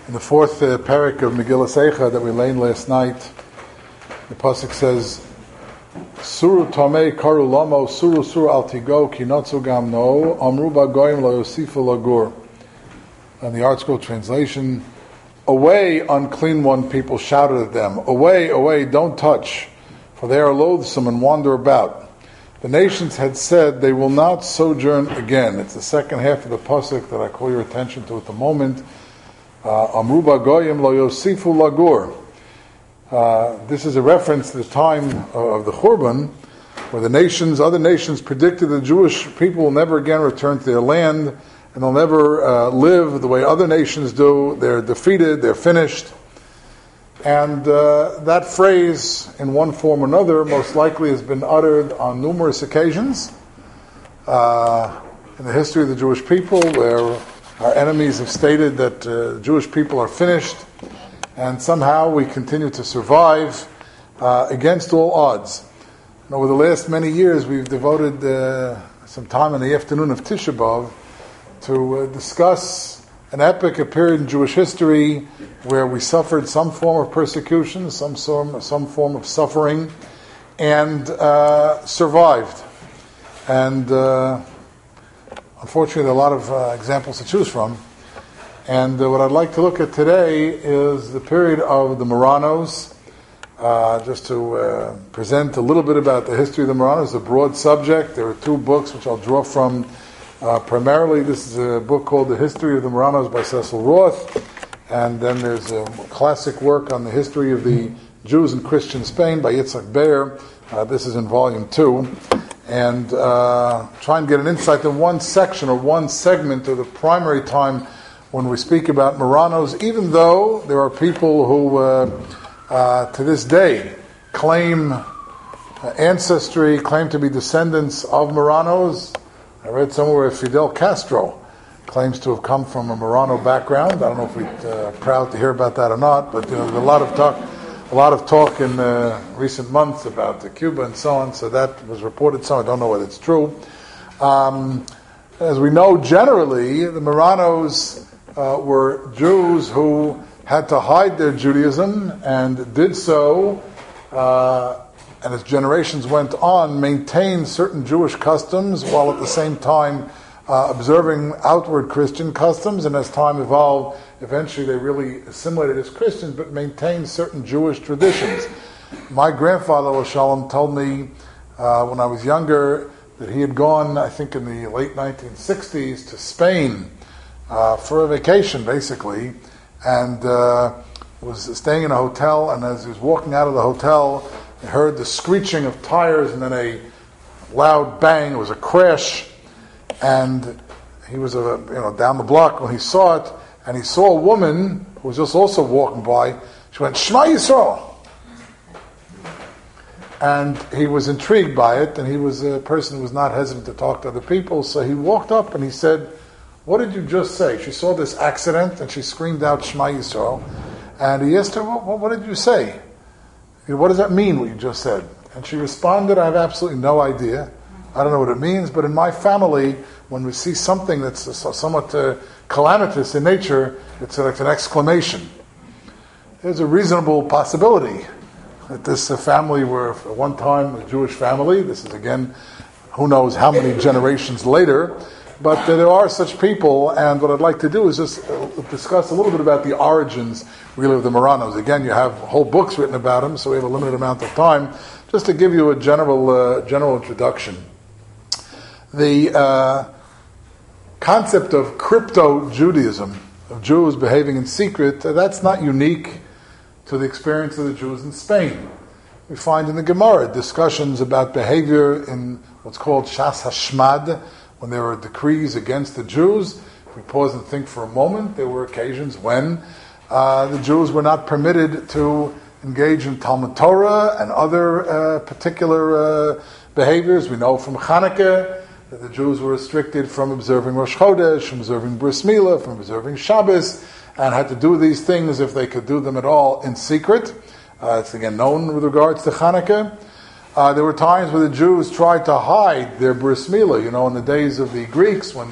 In the fourth parak of Megillas Eicha that we learned last night, the pasuk says, "Suru tomei karu lamo, suru al tigo ki notzu gam no, amru bagoyim lo yosifu lagur." And the ArtScroll translation, "Away, unclean one," people shouted at them. "Away, away, don't touch, for they are loathsome and wander about." The nations had said they will not sojourn again. It's the second half of the pasuk that I call your attention to at the moment. Amru bagoyim lo yosifu lagur. This is a reference to the time of the Churban, where other nations predicted the Jewish people will never again return to their land, and they'll never live the way other nations do. They're defeated, they're finished. And that phrase, in one form or another, most likely has been uttered on numerous occasions in the history of the Jewish people, where our enemies have stated that Jewish people are finished, and somehow we continue to survive against all odds. And over the last many years, we've devoted some time in the afternoon of Tisha B'Av to discuss an epic, a period in Jewish history where we suffered some form of persecution, some form of suffering, and survived. And unfortunately, there are a lot of examples to choose from. And what I'd like to look at today is the period of the Marranos, just to present a little bit about the history of the Marranos, a broad subject. There are two books which I'll draw from. Primarily, this is a book called The History of the Marranos by Cecil Roth, and then there's a classic work on the history of the Jews in Christian Spain by Yitzhak Beyer. This is in volume 2. And try and get an insight in one section or one segment of the primary time when we speak about Marranos, even though there are people who to this day claim ancestry, claim to be descendants of Marranos. I read somewhere Fidel Castro claims to have come from a Marrano background. I don't know if we're proud to hear about that or not, but there's a lot of talk in recent months about Cuba and so on, so that was reported some. I don't know whether it's true. As we know, generally, the Marranos were Jews who had to hide their Judaism and did so, and as generations went on, maintained certain Jewish customs while at the same time observing outward Christian customs, and as time evolved, eventually they really assimilated as Christians, but maintained certain Jewish traditions. My grandfather, Shalom, told me when I was younger that he had gone, I think in the late 1960s, to Spain for a vacation, basically, and was staying in a hotel, and as he was walking out of the hotel, he heard the screeching of tires and then a loud bang. It was a crash, and he was down the block when he saw it, and he saw a woman who was just also walking by. She went, "Shema Yisrael." And he was intrigued by it, and he was a person who was not hesitant to talk to other people, so he walked up and he said, "What did you just say?" She saw this accident, and she screamed out, "Shema Yisrael." And he asked her, what did you say? What does that mean, what you just said? And she responded, "I have absolutely no idea. I don't know what it means, but in my family, when we see something that's somewhat calamitous in nature, it's like an exclamation." There's a reasonable possibility that this family were, at one time, a Jewish family. This is, again, who knows how many generations later. But there are such people, and what I'd like to do is just discuss a little bit about the origins, really, of the Marranos. Again, you have whole books written about them, so we have a limited amount of time. Just to give you a general introduction. The concept of crypto-Judaism, of Jews behaving in secret, that's not unique to the experience of the Jews in Spain. We find in the Gemara discussions about behavior in what's called Shas Hashmad, when there were decrees against the Jews. If we pause and think for a moment, there were occasions when the Jews were not permitted to engage in Talmud Torah and other particular behaviors. We know from Chanukah that the Jews were restricted from observing Rosh Chodesh, from observing Bris Milah, from observing Shabbos, and had to do these things, if they could do them at all, in secret. It's again known with regards to Chanukah. There were times where the Jews tried to hide their Bris Milah. In the days of the Greeks, when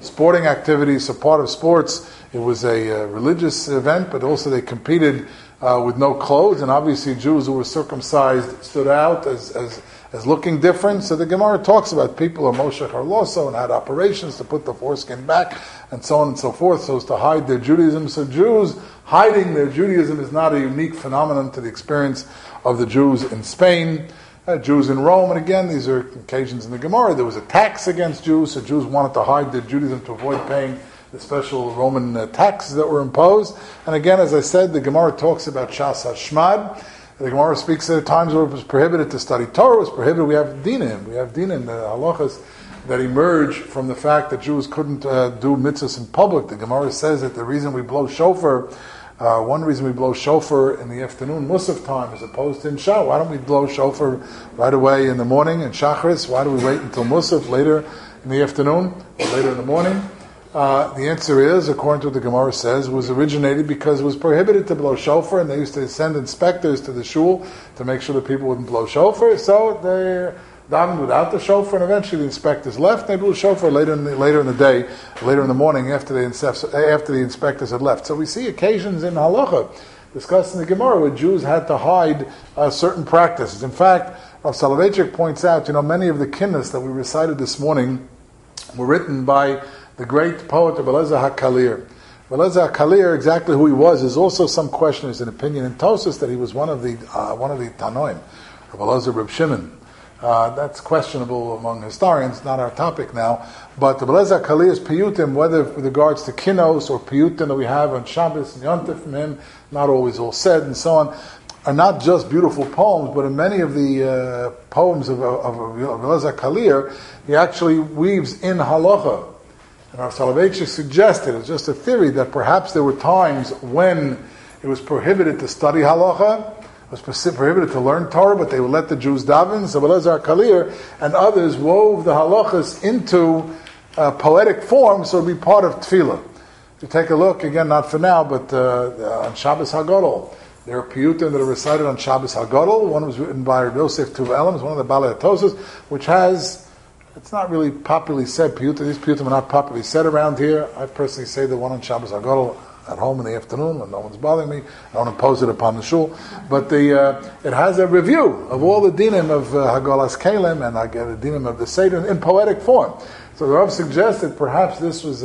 sporting activities. So part of sports, it was a religious event, but also they competed with no clothes, and obviously Jews who were circumcised stood out as looking different. So the Gemara talks about people who are Moshe Harloso and had operations to put the foreskin back, and so on and so forth, so as to hide their Judaism. So Jews hiding their Judaism is not a unique phenomenon to the experience of the Jews in Spain, Jews in Rome, and again, these are occasions in the Gemara. There was a tax against Jews, so Jews wanted to hide their Judaism to avoid paying the special Roman taxes that were imposed. And again, as I said, the Gemara talks about Shas HaShmad. The Gemara speaks at times where it was prohibited to study Torah, it was prohibited. We have dinim, the halachas that emerge from the fact that Jews couldn't do mitzvahs in public. The Gemara says that the reason we blow shofar, one reason we blow shofar in the afternoon, Musaf time, as opposed to in Shah. Why don't we blow shofar right away in the morning in Shacharis? Why do we wait until Musaf later in the afternoon or later in the morning? The answer is, according to what the Gemara says, was originated because it was prohibited to blow shofar, and they used to send inspectors to the shul to make sure that people wouldn't blow shofar. So they davened without the shofar, and eventually the inspectors left. They blew shofar later in the day, later in the morning after the inspectors had left. So we see occasions in halacha discussed in the Gemara where Jews had to hide certain practices. In fact, Rav Soloveitchik points out, many of the kinnas that we recited this morning were written by the great poet Rabbi Eliezer HaKalir. Rabbi Eliezer HaKalir, exactly who he was, is also some question. There's an opinion in Tosfos that he was one of the Tanoim, Rabbi Eliezer Reb Shimon. That's questionable among historians, not our topic now. But Rabbi Eliezer HaKalir's piyutim, whether with regards to kinos or piyutim that we have on Shabbos and Yontif from him, not always all said and so on, are not just beautiful poems, but in many of the poems of Rabbi Eliezer HaKalir, he actually weaves in halacha. And our Soloveitchik suggested, it's just a theory, that perhaps there were times when it was prohibited to study halacha, it was prohibited to learn Torah, but they would let the Jews daven. So Rabbi Eliezer HaKalir and others wove the halachas into poetic form, so it would be part of tefillah. To take a look, again, not for now, but on Shabbos HaGadol, there are piyutim that are recited on Shabbos HaGadol. One was written by Rabbi Yosef Tuv Elam, one of the Balei HaTosfos, which has, it's not really popularly said, piyutim. These piyutim are not popularly said around here. I personally say the one on Shabbos HaGadol at home in the afternoon when no one's bothering me. I don't impose it upon the shul. But it has a review of all the dinim of Hagalas Kalim and the dinim of the Seder in poetic form. So the Rav suggested perhaps this was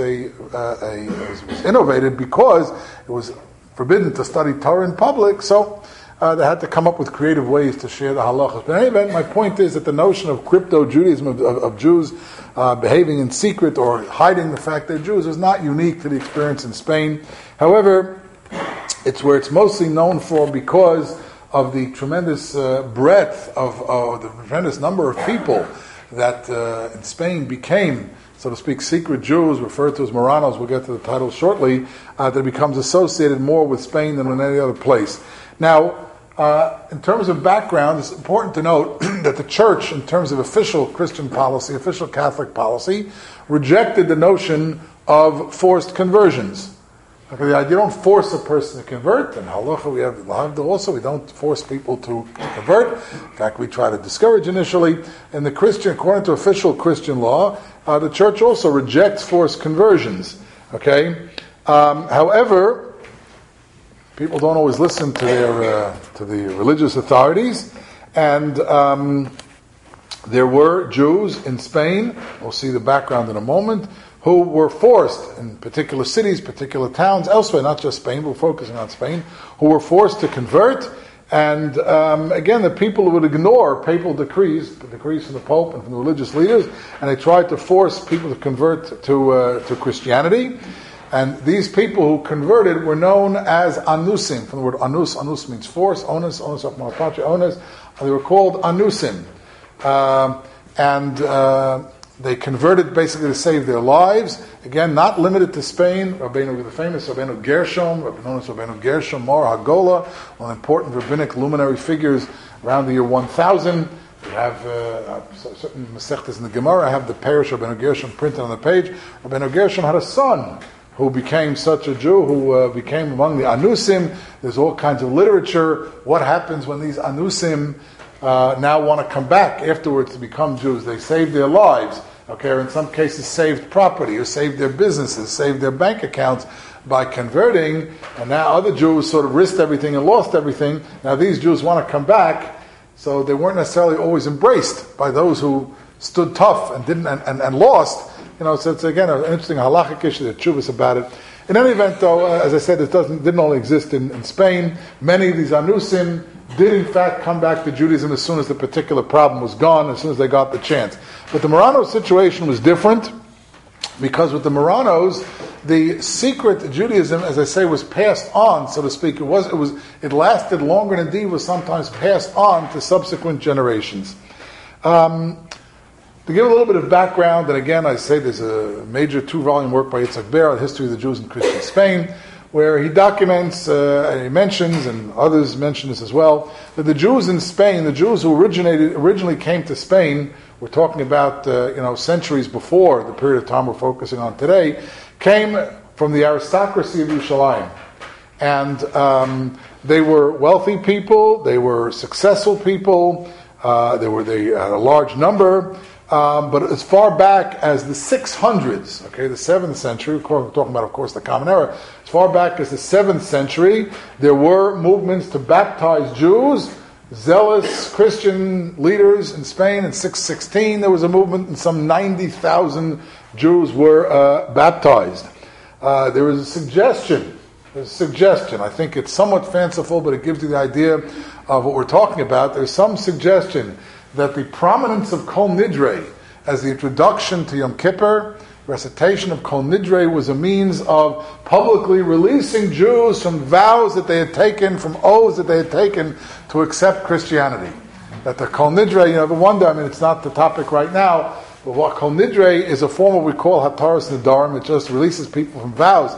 was innovated because it was forbidden to study Torah in public, so they had to come up with creative ways to share the halachas. But in any event, my point is that the notion of crypto-Judaism, of Jews behaving in secret or hiding the fact they're Jews, is not unique to the experience in Spain. However, it's where it's mostly known for because of the tremendous breadth of the tremendous number of people that in Spain became, so to speak, secret Jews, referred to as Moranos. We'll get to the title shortly, that it becomes associated more with Spain than in any other place. Now, in terms of background, it's important to note that the church, in terms of official Christian policy, official Catholic policy, rejected the notion of forced conversions. Okay, the idea, you don't force a person to convert. In halacha, we have lahavdil also. We don't force people to convert. In fact, we try to discourage initially. In the Christian, according to official Christian law, the church also rejects forced conversions. Okay, however, people don't always listen to the religious authorities, and there were Jews in Spain. We'll see the background in a moment, who were forced in particular cities, particular towns, elsewhere, not just Spain, but focusing on Spain, who were forced to convert. And again, the people would ignore papal decrees, the decrees from the Pope and from the religious leaders, and they tried to force people to convert to Christianity. And these people who converted were known as anusim, from the word anus. Anus means force, onus of Malapache, onus. They were called anusim. They converted basically to save their lives. Again, not limited to Spain. The famous Rabbeinu Gershom, known as Rabbeinu Gershom, Mar Hagola, one of the important rabbinic luminary figures around the year 1000. We have certain Masechtas in the Gemara. I have the parish of Rabbeinu Gershom printed on the page. Rabbeinu Gershom had a son who became such a Jew, who became among the Anusim. There's all kinds of literature. What happens when these Anusim now want to come back afterwards to become Jews? They saved their lives. okay, or in some cases saved property, or saved their businesses, saved their bank accounts by converting, and now other Jews sort of risked everything and lost everything. Now these Jews want to come back, so they weren't necessarily always embraced by those who stood tough and didn't and lost. So it's again an interesting halachic issue, the tshuvas about it. In any event, though, as I said, this didn't only exist in Spain. Many of these Anusim did in fact come back to Judaism as soon as the particular problem was gone, as soon as they got the chance. But the Marrano situation was different, because with the Marranos, the secret Judaism, as I say, was passed on, so to speak. It lasted longer and indeed was sometimes passed on to subsequent generations. To give a little bit of background, and again, I say there's a major 2-volume work by Yitzhak Ber on the history of the Jews in Christian Spain, where he documents, and he mentions, and others mention this as well, that the Jews in Spain, the Jews who originally came to Spain, we're talking about centuries before the period of time we're focusing on today, came from the aristocracy of Yerushalayim. And they were wealthy people, they were successful people, they had a large number, but as far back as the 600s, okay, the 7th century, we're talking about, of course, the Common Era, as far back as the 7th century, there were movements to baptize Jews. Zealous Christian leaders in Spain in 616, there was a movement, and some 90,000 Jews were baptized. There was a suggestion. I think it's somewhat fanciful, but it gives you the idea of what we're talking about. There's some suggestion that the prominence of Kol Nidre as the introduction to Yom Kippur, recitation of Kol Nidre, was a means of publicly releasing Jews from vows that they had taken, from oaths that they had taken to accept Christianity. That the Kol Nidre, you ever wonder, it's not the topic right now, but what Kol Nidre is a form of what we call Hataras Nedarim. It just releases people from vows.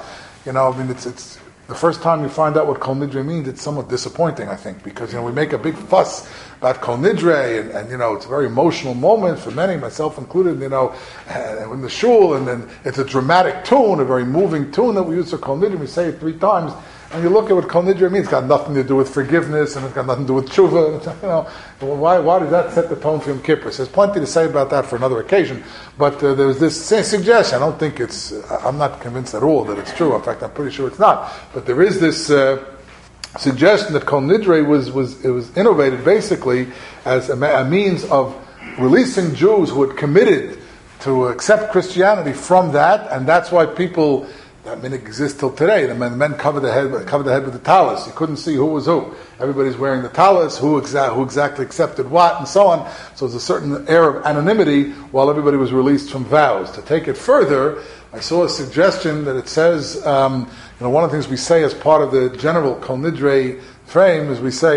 It's the first time you find out what Kol Nidre means, it's somewhat disappointing, I think, because we make a big fuss about Kol Nidre, and it's a very emotional moment for many, myself included, in the shul, and then it's a dramatic tune, a very moving tune that we use for Kol Nidre. We say it 3 times, and you look at what Kol Nidre means. It's got nothing to do with forgiveness, and it's got nothing to do with tshuva. Why does that set the tone for Yom Kippur? So there's plenty to say about that for another occasion. But there's this suggestion. I don't think I'm not convinced at all that it's true. In fact, I'm pretty sure it's not. But there is this suggestion that Kol Nidre was innovated basically as a means of releasing Jews who had committed to accept Christianity from that, and that's why people. That minhag exists till today. The men cover the head with the talis. You couldn't see who was who. Everybody's wearing the talis, who exactly accepted what, and so on. So there's a certain air of anonymity while everybody was released from vows. To take it further, I saw a suggestion that it says, one of the things we say as part of the general Kol Nidre frame is we say,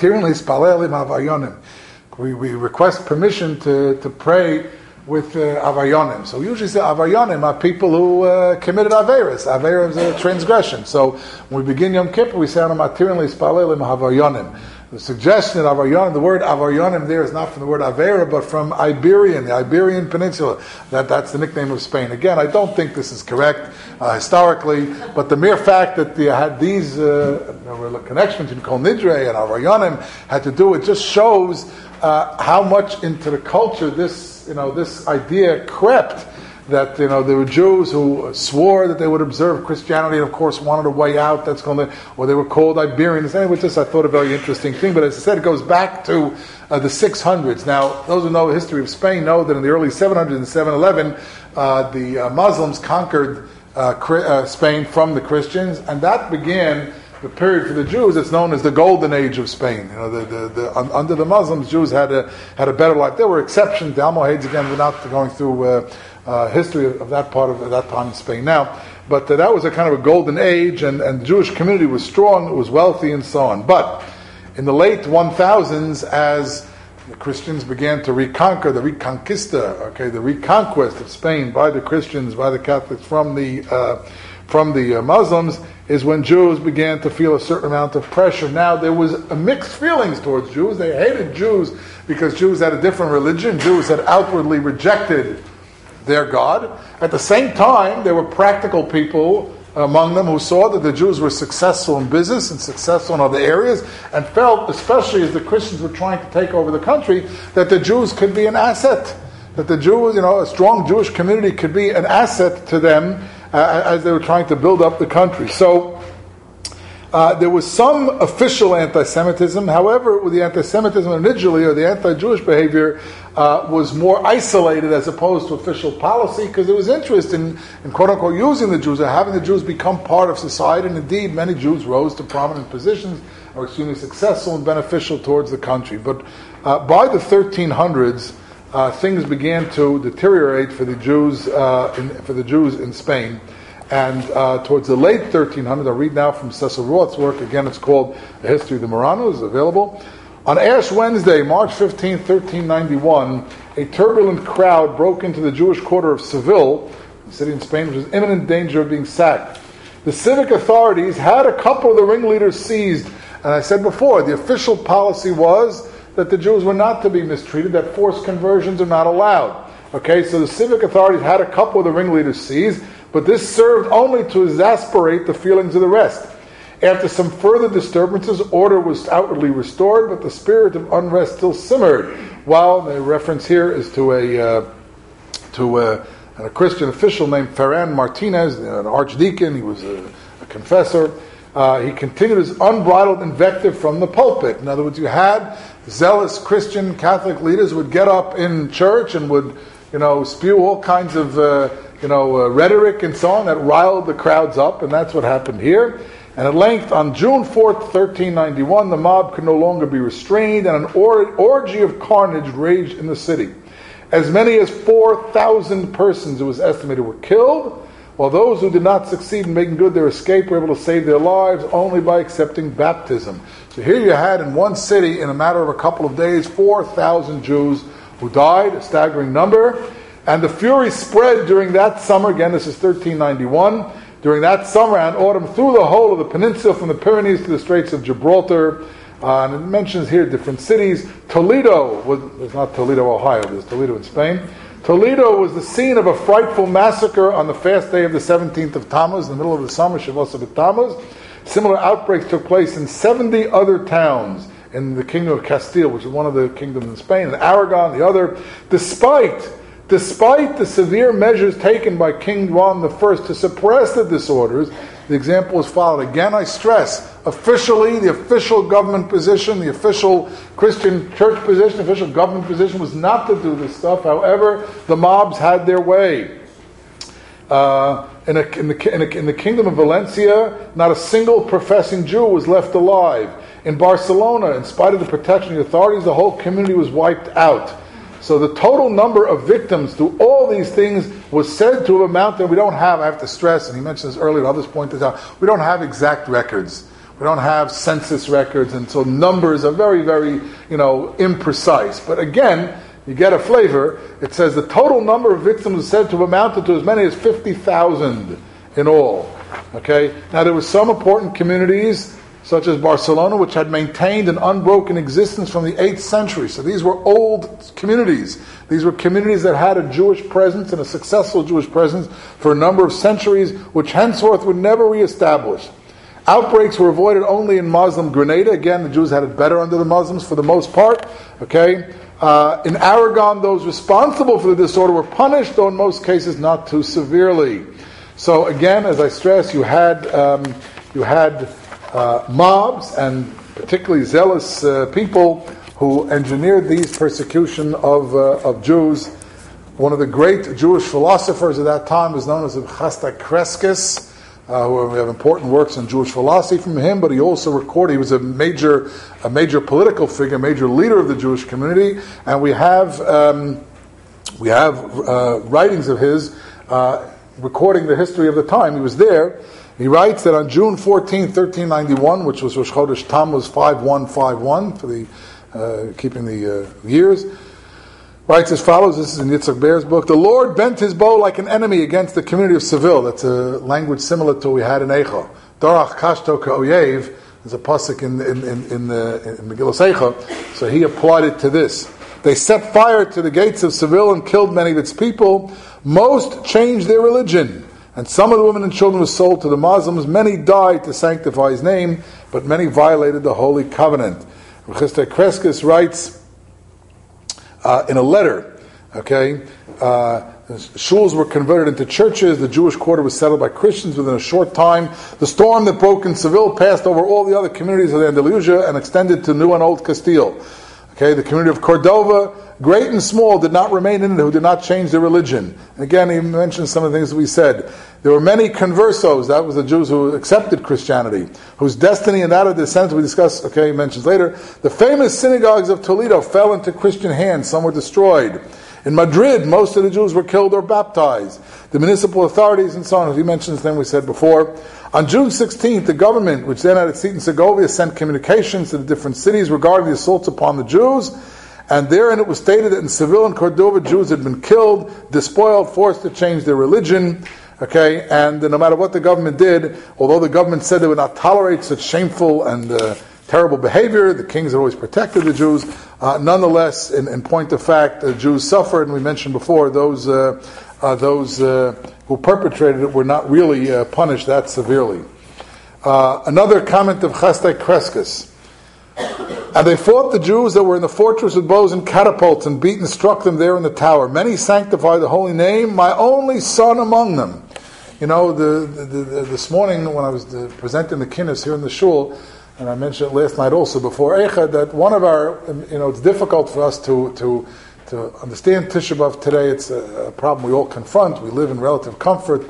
we request permission to pray with Avaryonim. So we usually say Avaryonim are people who committed Averis. Averis is a transgression. So when we begin Yom Kippur, we say Avaryonim. The suggestion of Avaryonim, the word Avaryonim there is not from the word Avera, but from Iberian, the Iberian Peninsula. That's the nickname of Spain. Again, I don't think this is correct historically, but the mere fact that they had these connections between Kol Nidre and Avaryonim had to do, it just shows how much into the culture this idea crept, that there were Jews who swore that they would observe Christianity and of course wanted a way out. Or they were called Iberians. Anyway, I thought a very interesting thing. But as I said, it goes back to the 600s. Now, those who know the history of Spain know that in the early 700s and 711, the Muslims conquered Spain from the Christians, and that began the period for the Jews. It's known as the Golden Age of Spain. Under the Muslims, Jews had a better life. There were exceptions. The Almohades, again, we're not going through history of that part of that time in Spain now. But that was a kind of a golden age, and the Jewish community was strong, it was wealthy, and so on. But in the late 1000s, as the Christians began to reconquer, the reconquest of Spain by the Christians, by the Catholics from the Muslims, is when Jews began to feel a certain amount of pressure. Now, there was mixed feelings towards Jews. They hated Jews because Jews had a different religion. Jews had outwardly rejected their God. At the same time, there were practical people among them who saw that the Jews were successful in business and successful in other areas, and felt, especially as the Christians were trying to take over the country, that the Jews could be an asset. that the Jews, a strong Jewish community could be an asset to them as they were trying to build up the country. So there was some official anti-Semitism. However, with the anti-Semitism initially, or the anti-Jewish behavior, was more isolated as opposed to official policy, because there was interest in quote-unquote using the Jews, or having the Jews become part of society, and indeed many Jews rose to prominent positions, were extremely successful and beneficial towards the country. But by the 1300s, things began to deteriorate for the Jews in Spain. And towards the late 1300s, I'll read now from Cecil Roth's work, again it's called The History of the Marranos, available. On Ash Wednesday, March 15, 1391, a turbulent crowd broke into the Jewish quarter of Seville, a city in Spain which was in imminent danger of being sacked. The civic authorities had a couple of the ringleaders seized, and I said before, the official policy was that the Jews were not to be mistreated, that forced conversions are not allowed. Okay, so the civic authorities had a couple of the ringleaders seized, but this served only to exasperate the feelings of the rest. After some further disturbances, order was outwardly restored, but the spirit of unrest still simmered. While the reference here is to a Christian official named Ferran Martinez, an archdeacon. He was a confessor. He continued his unbridled invective from the pulpit. In other words, you had zealous Christian Catholic leaders who would get up in church and would, spew all kinds of rhetoric and so on that riled the crowds up, and that's what happened here. And at length, on June 4th, 1391, the mob could no longer be restrained, and an orgy of carnage raged in the city. As many as 4,000 persons, it was estimated, were killed, while those who did not succeed in making good their escape were able to save their lives only by accepting baptism. So here you had in one city, in a matter of a couple of days, 4,000 Jews who died, a staggering number. And the fury spread during that summer, again this is 1391, during that summer and autumn through the whole of the peninsula from the Pyrenees to the Straits of Gibraltar. And it mentions here different cities. Toledo, there's not Toledo, Ohio, there's Toledo in Spain. Toledo was the scene of a frightful massacre on the fast day of the 17th of Tammuz, in the middle of the summer, Shavuos of Tammuz. Similar outbreaks took place in 70 other towns in the Kingdom of Castile, which is one of the kingdoms in Spain, and Aragon, the other. Despite the severe measures taken by King Juan I to suppress the disorders, the example was followed. Again, I stress, officially, the official government position, the official Christian church position, the official government position was not to do this stuff. However, the mobs had their way. In the kingdom of Valencia, not a single professing Jew was left alive. In Barcelona, in spite of the protection of the authorities, the whole community was wiped out. So the total number of victims to all these things was said to have amounted, we don't have, I have to stress, and he mentioned this earlier, others point this out, we don't have exact records. We don't have census records, and so numbers are very, very, imprecise. But again, you get a flavor. It says the total number of victims is said to have amounted to as many as 50,000 in all. Okay? Now there were some important communities, such as Barcelona, which had maintained an unbroken existence from the 8th century. So these were old communities. These were communities that had a Jewish presence and a successful Jewish presence for a number of centuries, which henceforth were never reestablished. Outbreaks were avoided only in Muslim Grenada. Again, the Jews had it better under the Muslims for the most part. Okay? In Aragon, those responsible for the disorder were punished, though in most cases not too severely. So again, as I stress, you had mobs and particularly zealous people who engineered these persecution of Jews. One of the great Jewish philosophers of that time was known as Chasta Kreskes. We have important works on Jewish philosophy from him, but he also recorded, he was a major political figure, a major leader of the Jewish community, and we have writings of his recording the history of the time. He was there. He writes that on June 14, 1391, which was Rosh Chodesh Tammuz 5151, for the keeping the years, writes as follows. This is in Yitzhak Bear's book. The Lord bent his bow like an enemy against the community of Seville. That's a language similar to what we had in Eicha. Dorach kashto ka'oyev. There's a pasuk in Megillah Eicha. So he applied it to this. They set fire to the gates of Seville and killed many of its people. Most changed their religion. And some of the women and children were sold to the Muslims. Many died to sanctify his name, but many violated the Holy Covenant. Chasta Kreskes writes in a letter Okay, shuls were converted into churches. The Jewish quarter was settled by Christians within a short time. The storm that broke in Seville passed over all the other communities of the Andalusia and extended to New and Old Castile. Okay, the community of Cordova, great and small, did not remain in it who did not change their religion. And again, he mentioned some of the things that we said. There were many conversos, that was the Jews who accepted Christianity, whose destiny and that of their descendants we discuss, okay, he mentions later. The famous synagogues of Toledo fell into Christian hands, some were destroyed. In Madrid, most of the Jews were killed or baptized. The municipal authorities and so on, as he mentions them, we said before. On June 16th, the government, which then had its seat in Segovia, sent communications to the different cities regarding the assaults upon the Jews. And therein it was stated that in Seville and Cordova, Jews had been killed, despoiled, forced to change their religion. Okay, and no matter what the government did, although the government said they would not tolerate such shameful and terrible behavior, the kings had always protected the Jews. Nonetheless, in point of fact, the Jews suffered, and we mentioned before, those who perpetrated it were not really punished that severely. Another comment of Chastai Crescus. And they fought the Jews that were in the fortress with bows and catapults, and beat and struck them there in the tower. Many sanctified the holy name, my only son among them. You know, this morning when I was presenting the kinnis here in the shul, and I mentioned it last night also before Eicha, that one of our, it's difficult for us to understand Tisha B'Av today. It's a problem we all confront. We live in relative comfort,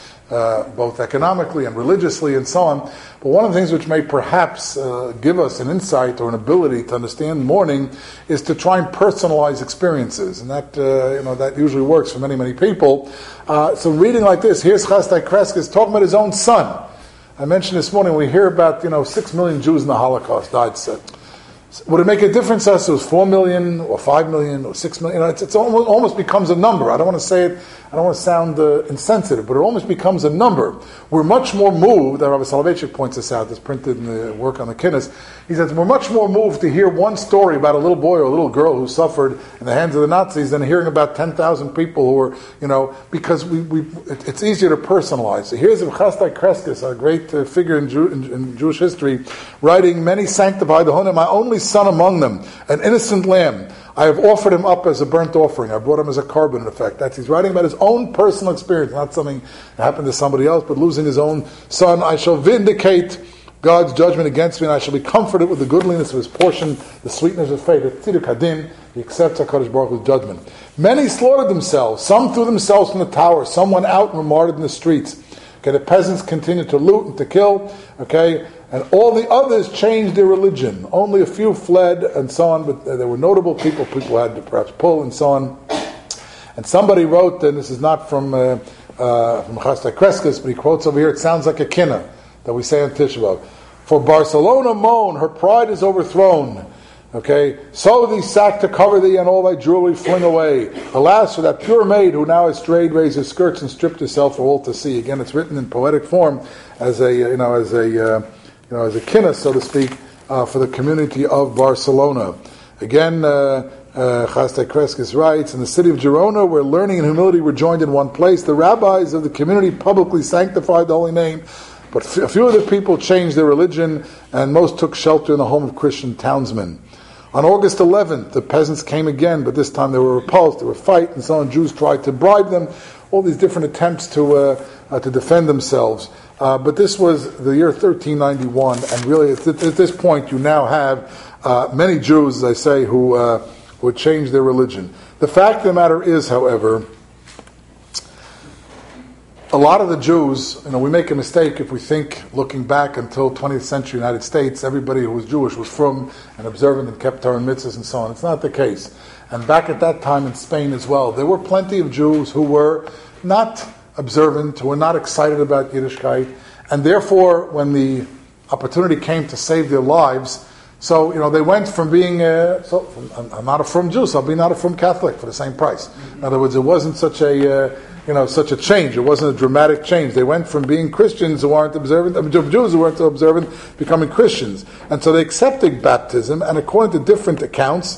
both economically and religiously and so on. But one of the things which may perhaps give us an insight or an ability to understand mourning is to try and personalize experiences. And that, that usually works for many, many people. So reading like this, here's Chastai Crescus talking about his own son. I mentioned this morning, we hear about, 6 million Jews in the Holocaust died. So would it make a difference to us if it was 4 million or 5 million or 6 million? It's almost becomes a number. I don't want to say it, I don't want to sound insensitive, but it almost becomes a number. We're much more moved, Rabbi Soloveitchik points this out, it's printed in the work on the Kinnis. He says, we're much more moved to hear one story about a little boy or a little girl who suffered in the hands of the Nazis than hearing about 10,000 people who were, because it's easier to personalize. So here's Chastai Crescus, a great figure in Jewish history, writing, many sanctified the Honim, my only son among them, an innocent lamb. I have offered him up as a burnt offering. I brought him as a carbon, in effect. He's writing about his own personal experience, not something that happened to somebody else, but losing his own son. I shall vindicate God's judgment against me, and I shall be comforted with the goodliness of his portion, the sweetness of faith. Tziduk Hadin, he accepts HaKadosh Baruch Hu's judgment. Many slaughtered themselves. Some threw themselves from the tower. Some went out and were martyred in the streets. Okay, the peasants continued to loot and to kill. Okay, and all the others changed their religion. Only a few fled and so on, but there were notable people had to perhaps pull and so on. And somebody wrote, and this is not from Chastai Crescus, but he quotes over here, it sounds like a kinna that we say on Tisha B'Av. For Barcelona moan, her pride is overthrown. Okay, sow thee sack to cover thee, and all thy jewelry fling away. Alas, for that pure maid who now has strayed, raised her skirts and stripped herself for all to see. Again, it's written in poetic form as a kinna, so to speak, for the community of Barcelona. Again, Chastai Crescus writes, in the city of Girona, where learning and humility were joined in one place, the rabbis of the community publicly sanctified the holy name. But a few of the people changed their religion, and most took shelter in the home of Christian townsmen. On August 11th, the peasants came again, but this time they were repulsed, they were fighting, and so on. Jews tried to bribe them, all these different attempts to defend themselves. But this was the year 1391, and really at this point you now have many Jews, as I say, who would change their religion. The fact of the matter is, however, a lot of the Jews, we make a mistake if we think, looking back until 20th century United States, everybody who was Jewish was frum and observant and kept Torah and mitzvahs and so on. It's not the case. And back at that time in Spain as well, there were plenty of Jews who were not observant, who were not excited about Yiddishkeit, and therefore, when the opportunity came to save their lives, so they went from being I'm not a frum Jew, so I'll be not a frum Catholic for the same price. In other words, it wasn't such a change. It wasn't a dramatic change. They went from being Christians who aren't observant, Jews who weren't observant, becoming Christians, and so they accepted baptism. And according to different accounts,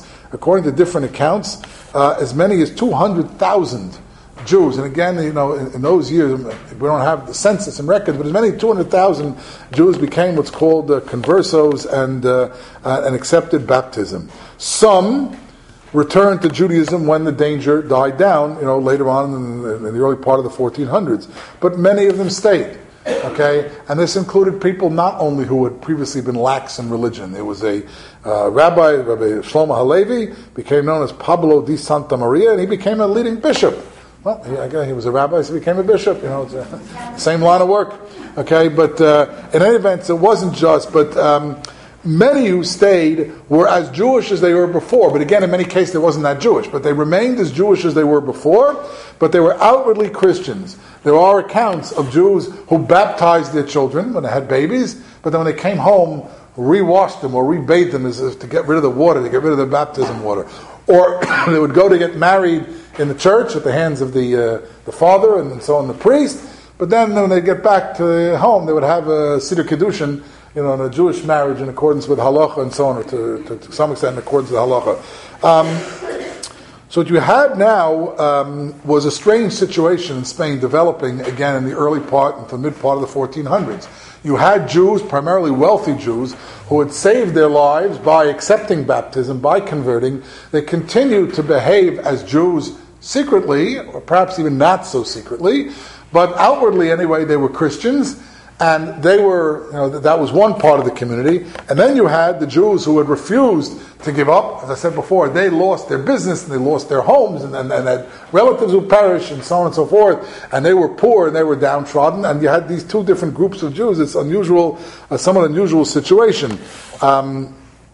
as many as 200,000 Jews, and again, in those years, we don't have the census and records, but as many as 200,000 Jews became what's called conversos and accepted baptism. Some returned to Judaism when the danger died down, later on in the early part of the 1400s. But many of them stayed. Okay, and this included people not only who had previously been lax in religion. There was a Rabbi Shlomo Halevi, became known as Pablo di Santa Maria, and he became a leading bishop. Well, he was a rabbi, so he became a bishop. It's the same line of work. Okay, but in any event, it wasn't just, but many who stayed were as Jewish as they were before. But again, in many cases, they wasn't that Jewish. But they remained as Jewish as they were before, but they were outwardly Christians. There are accounts of Jews who baptized their children when they had babies, but then when they came home, rewashed them or rebathed them as if to get rid of the water, to get rid of the baptism water. Or they would go to get married in the church at the hands of the father and so on, the priest. But then when they get back to home, they would have a Siddur Kiddushin, in a Jewish marriage in accordance with halacha and so on, or to some extent in accordance with halacha. So what you had now was a strange situation in Spain developing again in the early part and the mid part of the 1400s. You had Jews, primarily wealthy Jews, who had saved their lives by accepting baptism, by converting. They continued to behave as Jews secretly, or perhaps even not so secretly, but outwardly anyway they were Christians. And they were, that was one part of the community. And then you had the Jews who had refused to give up. As I said before, they lost their business, and they lost their homes, and had relatives who perished, and so on and so forth. And they were poor, and they were downtrodden. And you had these two different groups of Jews. It's unusual, a somewhat unusual situation. The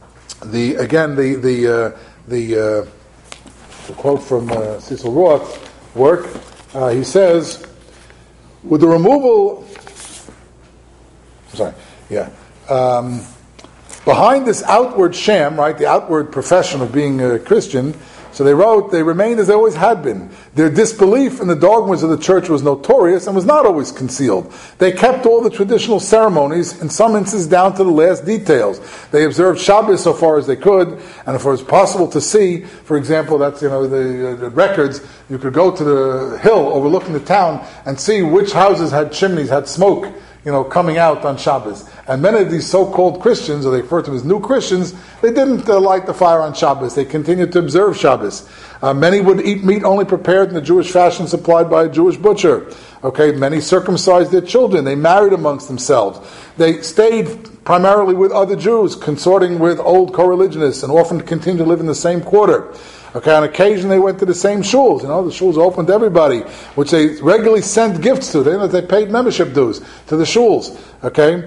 quote from Cecil Roth's work, he says, with the removal... behind this outward sham, right, the outward profession of being a Christian, so they wrote, they remained as they always had been. Their disbelief in the dogmas of the church was notorious and was not always concealed. They kept all the traditional ceremonies, in some instances down to the last details. They observed Shabbos so far as they could, and if it was possible to see, for example, that's, the records, you could go to the hill overlooking the town and see which houses had chimneys, had smoke, coming out on Shabbos. And many of these so-called Christians, or they refer to as new Christians, they didn't light the fire on Shabbos. They continued to observe Shabbos. Many would eat meat only prepared in the Jewish fashion supplied by a Jewish butcher. Okay, many circumcised their children. They married amongst themselves. They stayed primarily with other Jews, consorting with old co-religionists, and often continued to live in the same quarter. Okay, on occasion they went to the same shuls. The shuls open to everybody, which they regularly sent gifts to. They paid membership dues to the shuls. Okay,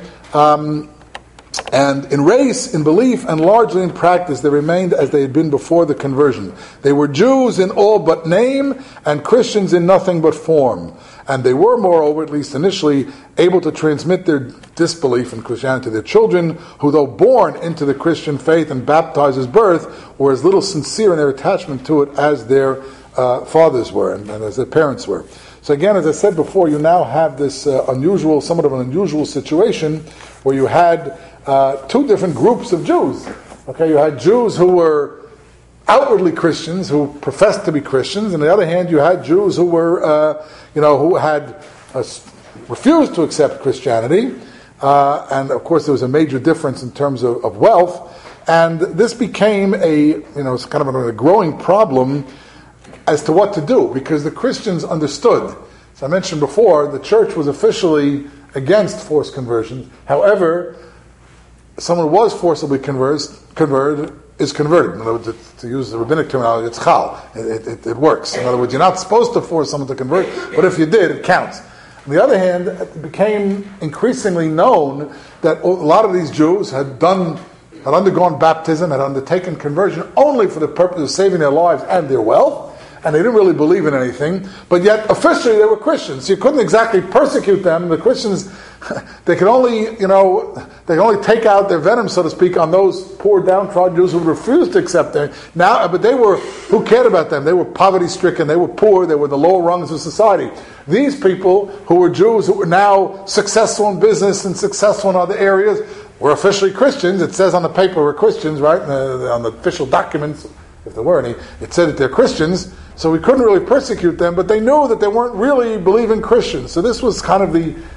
and in race, in belief, and largely in practice, they remained as they had been before the conversion. They were Jews in all but name, and Christians in nothing but form. And they were, moreover, at least initially, able to transmit their disbelief in Christianity to their children, who, though born into the Christian faith and baptized at birth, were as little sincere in their attachment to it as their fathers were, and as their parents were. So again, as I said before, you now have this somewhat of an unusual situation, where you had two different groups of Jews. Okay, you had Jews who were outwardly Christians, who professed to be Christians. On the other hand, you had Jews who were, who had refused to accept Christianity. And of course, there was a major difference in terms of wealth. And this became it's kind of a growing problem as to what to do, because the Christians understood. As I mentioned before, the church was officially against forced conversions. However, someone who was forcibly converted is converted. In other words, to use the rabbinic terminology, it's chal. It works. In other words, you're not supposed to force someone to convert, but if you did, it counts. On the other hand, it became increasingly known that a lot of these Jews had undergone baptism, had undertaken conversion only for the purpose of saving their lives and their wealth, and they didn't really believe in anything, but yet officially they were Christians. So you couldn't exactly persecute them. The Christians, they could only take out their venom, so to speak, on those poor downtrodden Jews who refused to accept them. But they were, who cared about them? They were poverty-stricken, they were poor, they were the lower rungs of society. These people, who were Jews, who were now successful in business and successful in other areas, were officially Christians. It says on the paper we're Christians, right? On the official documents, if there were any, it said that they're Christians. So we couldn't really persecute them, but they knew that they weren't really believing Christians. So this was kind of the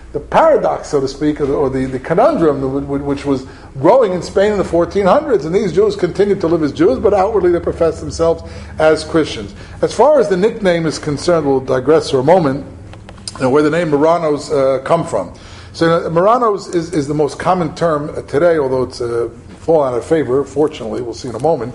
the paradox, so to speak, or the conundrum which was growing in Spain in the 1400s. And these Jews continued to live as Jews, but outwardly they professed themselves as Christians. As far as the nickname is concerned, we'll digress for a moment, where the name Marranos come from. So Marranos is the most common term today, although it's fallen out of favor, fortunately, we'll see in a moment.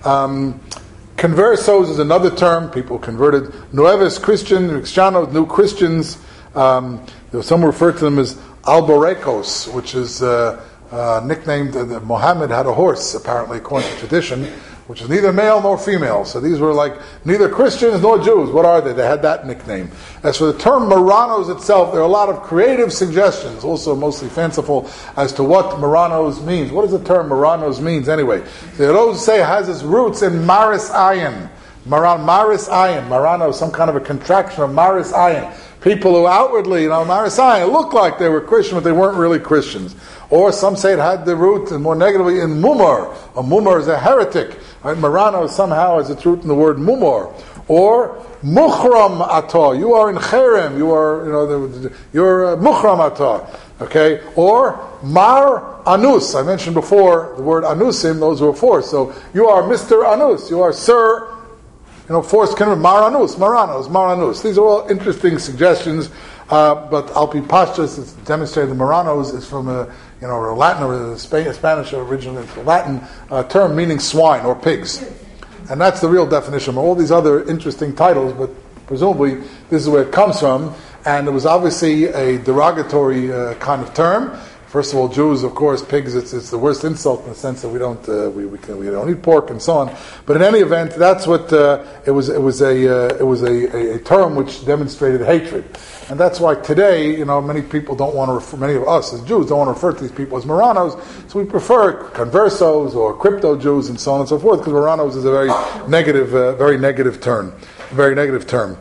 Conversos is another term. People converted. Nuevos Christians, Cristianos, new Christians. Some refer to them as Alborecos, which is nicknamed. Muhammad had a horse, apparently, according to tradition, which is neither male nor female. So these were like neither Christians nor Jews. What are they? They had that nickname. As for the term Marranos itself, there are a lot of creative suggestions, also mostly fanciful, as to what Marranos means. What does the term Marranos means anyway? They always say it has its roots in Maris Ayin. Maris Ayin. Marranos, some kind of a contraction of Maris Ayin. People who outwardly, Maris Ayin, looked like they were Christian, but they weren't really Christians. Or some say it had the root, and more negatively, in Mumar. A Mumar is a heretic. Right? Marrano somehow has its root in the word Mumar. Or Mukhram Atah. You are in Cherem. You are, you're Mukhram Atah. Okay? Or Mar Anus. I mentioned before the word Anusim, those were four. So you are Mr. Anus. You are Sir, forced kind of Maranus, Maranos. These are all interesting suggestions. But Alpi Pashtus, it's demonstrated the Marranos is from a Latin or a Spanish originally Latin term meaning swine or pigs, and that's the real definition. All these other interesting titles, but presumably this is where it comes from, and it was obviously a derogatory kind of term. First of all, Jews, of course, pigs. It's the worst insult in the sense that we don't eat pork and so on. But in any event, that's what it was. It was a term which demonstrated hatred, and that's why today, many people don't want to refer. Many of us as Jews don't want to refer to these people as Marranos. So we prefer conversos or crypto Jews and so on and so forth, because Marranos is a very negative term. Very negative term.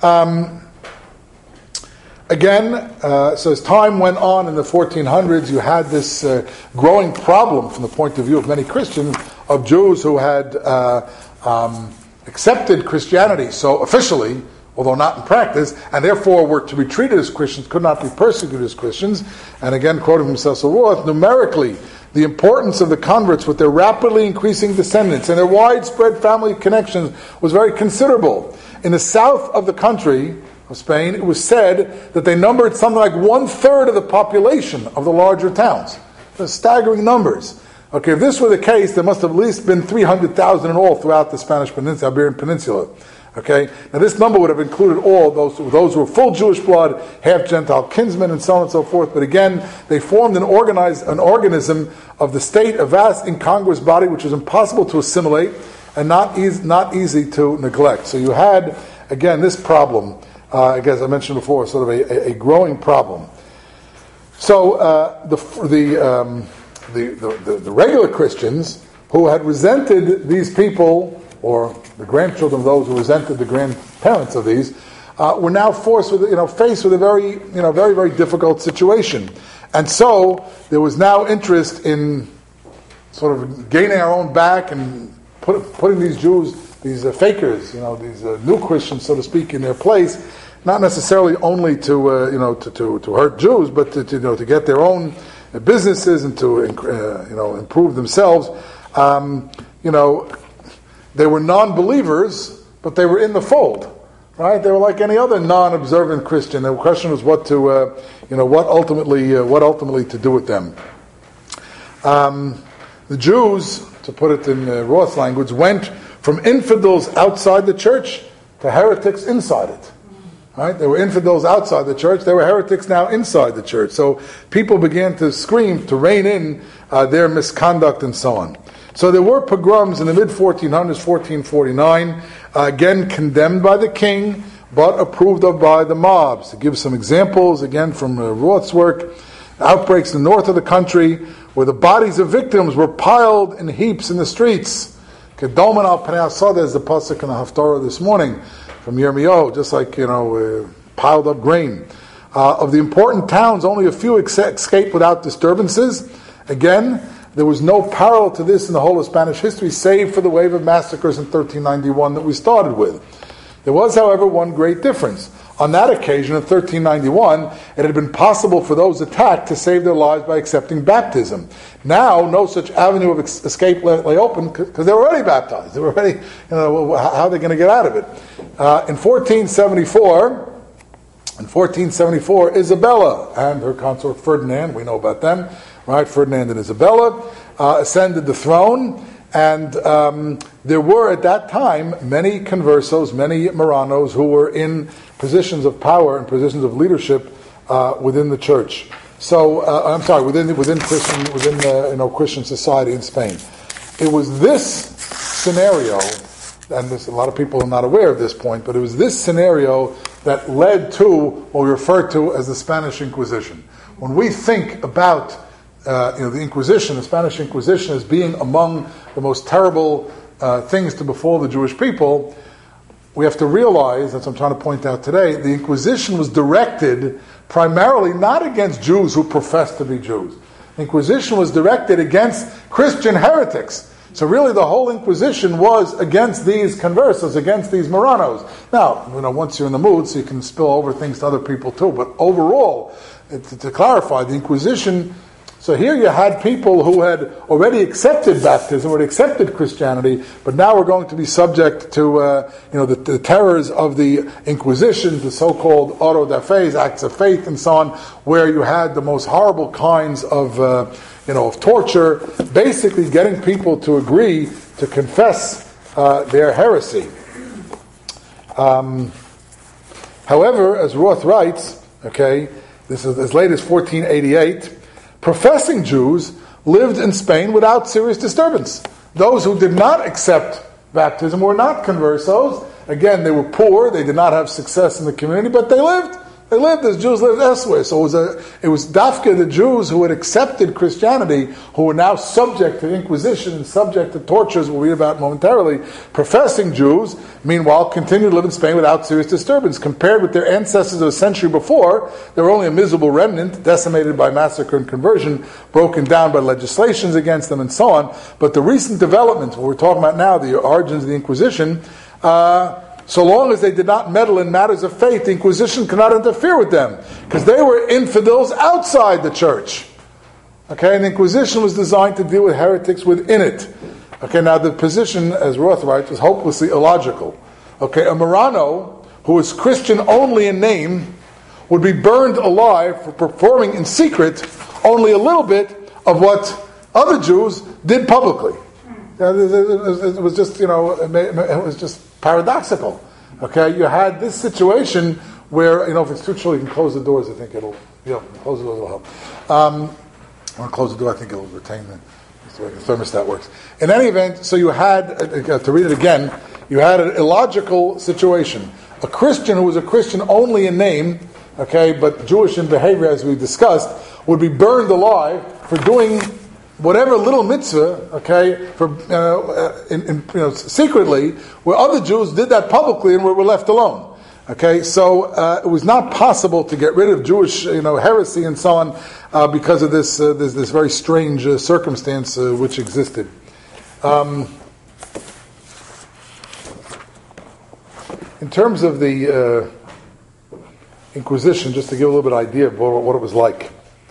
Again, so as time went on in the 1400s, you had this growing problem from the point of view of many Christians, of Jews who had accepted Christianity so officially, although not in practice, and therefore were to be treated as Christians, could not be persecuted as Christians. And again, quoting from Cecil Roth, numerically, the importance of the converts with their rapidly increasing descendants and their widespread family connections was very considerable. In the south of the country of Spain, it was said that they numbered something like 1/3 of the population of the larger towns. They're staggering numbers. Okay, if this were the case, there must have at least been 300,000 in all throughout the Spanish Peninsula, Iberian Peninsula. Okay, now this number would have included all those who were full Jewish blood, half Gentile kinsmen, and so on and so forth. But again, they formed an organism of the state, a vast incongruous body which was impossible to assimilate and not easy to neglect. So you had again this problem. As I mentioned before, sort of a growing problem. So the regular Christians who had resented these people, or the grandchildren of those who resented the grandparents of these, were now faced with a very very difficult situation, and so there was now interest in sort of gaining our own back and putting these Jews, these fakers, these new Christians, so to speak, in their place. Not necessarily only to hurt Jews, but to get their own businesses and to improve themselves. They were non-believers, but they were in the fold, right? They were like any other non-observant Christian. The question was what ultimately to do with them. The Jews, to put it in Roth's language, went from infidels outside the church to heretics inside it. Right? They were infidels outside the church. They were heretics now inside the church. So people began to scream to rein in their misconduct and so on. So there were pogroms in the mid-1400s, 1449, again condemned by the king, but approved of by the mobs. To give some examples, again from Roth's work, outbreaks in the north of the country, where the bodies of victims were piled in heaps in the streets. Kedoman al Pnei Asada is the pasuk in the Haftarah this morning from Yirmiyahu, just like piled up grain. Of the important towns, only a few escaped without disturbances. Again, there was no parallel to this in the whole of Spanish history, save for the wave of massacres in 1391 that we started with. There was, however, one great difference. On that occasion, in 1391, it had been possible for those attacked to save their lives by accepting baptism. Now, no such avenue of escape lay open because they were already baptized. They were already, how are they going to get out of it? In 1474, Isabella and her consort Ferdinand, we know about them, right? Ferdinand and Isabella ascended the throne. And there were at that time many conversos, many Marranos who were in positions of power and positions of leadership within the church. So within Christian society in Spain. It was this scenario, and a lot of people are not aware of this point, but it was this scenario that led to what we refer to as the Spanish Inquisition. When we think about the Inquisition, the Spanish Inquisition, as being among the most terrible things to befall the Jewish people, we have to realize, as I'm trying to point out today, the Inquisition was directed primarily not against Jews who professed to be Jews. The Inquisition was directed against Christian heretics. So really the whole Inquisition was against these conversos, against these Marranos. Now, once you're in the mood, so you can spill over things to other people too, but overall, to clarify, the Inquisition... So here you had people who had already accepted baptism, already accepted Christianity, but now were going to be subject to the terrors of the Inquisition, the so-called auto da fe, acts of faith, and so on, where you had the most horrible kinds of torture, basically getting people to agree to confess their heresy. However, as Roth writes, this is as late as 1488. Professing Jews lived in Spain without serious disturbance. Those who did not accept baptism were not conversos. Again, they were poor, they did not have success in the community, but they lived. They lived as Jews lived elsewhere. So it was Dafka, the Jews who had accepted Christianity, who were now subject to the Inquisition and subject to tortures we'll read about momentarily. Professing Jews, meanwhile, continued to live in Spain without serious disturbance. Compared with their ancestors of a century before, they were only a miserable remnant, decimated by massacre and conversion, broken down by legislations against them, and so on. But the recent developments, what we're talking about now, the origins of the Inquisition, so long as they did not meddle in matters of faith, the Inquisition could not interfere with them, because they were infidels outside the church. And the Inquisition was designed to deal with heretics within it. Now the position, as Roth writes, was hopelessly illogical. A Marrano, who was Christian only in name, would be burned alive for performing in secret only a little bit of what other Jews did publicly. It was just, it was just paradoxical. You had this situation where, if it's too chilly, you can close the doors. I think close the doors will help. Or close the door, I think it'll retain the way the thermostat works. In any event, so you had, to read it again, you had an illogical situation. A Christian who was a Christian only in name, but Jewish in behavior, as we discussed, would be burned alive for doing whatever little mitzvah, secretly, where other Jews did that publicly and were left alone. So it was not possible to get rid of Jewish, heresy and so on, because of this very strange circumstance which existed. In terms of the Inquisition, just to give a little bit of idea of what it was like.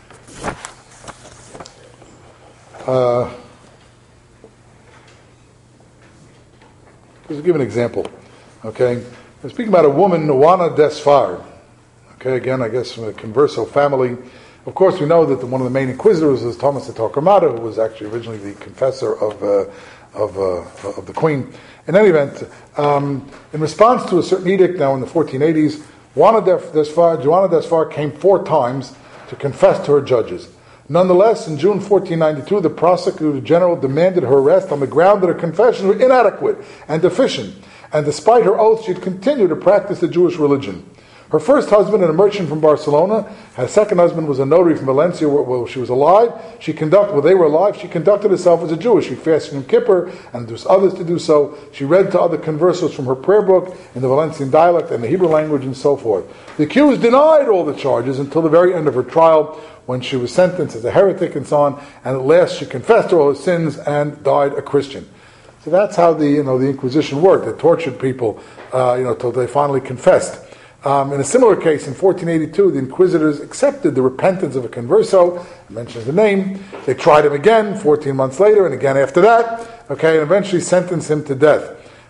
Just to give an example, I'm speaking about a woman, Juana Desfar. Again, I guess from a Converso family. Of course, we know that one of the main inquisitors was Thomas de Torquemada, who was actually originally the confessor of the Queen. In any event, in response to a certain edict now in the 1480s, Juana Desfar came 4 times to confess to her judges. Nonetheless, in June 1492, the prosecutor general demanded her arrest on the ground that her confessions were inadequate and deficient, and despite her oath, she had continued to practice the Jewish religion. Her first husband, a merchant from Barcelona, her second husband was a notary from Valencia where she was alive. They were alive. She conducted herself as a Jew. She fasted Yom Kippur and induced others to do so. She read to other conversos from her prayer book in the Valencian dialect and the Hebrew language and so forth. The accused denied all the charges until the very end of her trial, when she was sentenced as a heretic and so on, and at last she confessed all her sins and died a Christian. So that's how the Inquisition worked. It tortured people, till they finally confessed. In a similar case, in 1482, the inquisitors accepted the repentance of a converso. It mentions the name. They tried him again 14 months later, and again after that. Okay, and eventually sentenced him to death.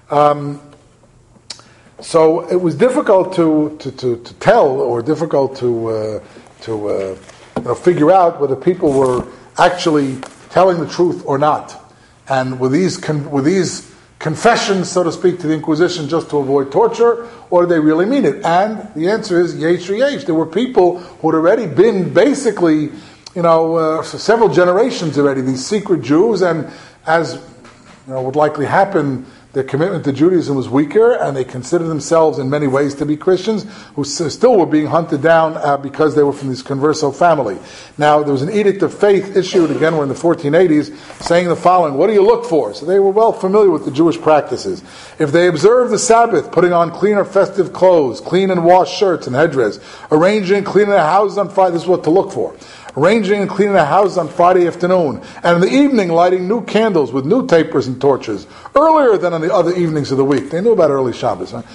So it was difficult to tell, or difficult to figure out whether people were actually telling the truth or not. And were these confessions, so to speak, to the Inquisition just to avoid torture, or did they really mean it? And the answer is yesh or yesh. There were people who had already been basically, for several generations already, these secret Jews, and as would likely happen, their commitment to Judaism was weaker, and they considered themselves in many ways to be Christians, who still were being hunted down because they were from this converso family. Now, there was an edict of faith issued, again, we're in the 1480s, saying the following: what do you look for? So they were well familiar with the Jewish practices. If they observe the Sabbath, putting on clean or festive clothes, clean and washed shirts and headdress, arranging and cleaning their houses on Friday, this is what to look for. Arranging and cleaning the house on Friday afternoon, and in the evening lighting new candles with new tapers and torches, earlier than on the other evenings of the week. They knew about early Shabbos. Huh?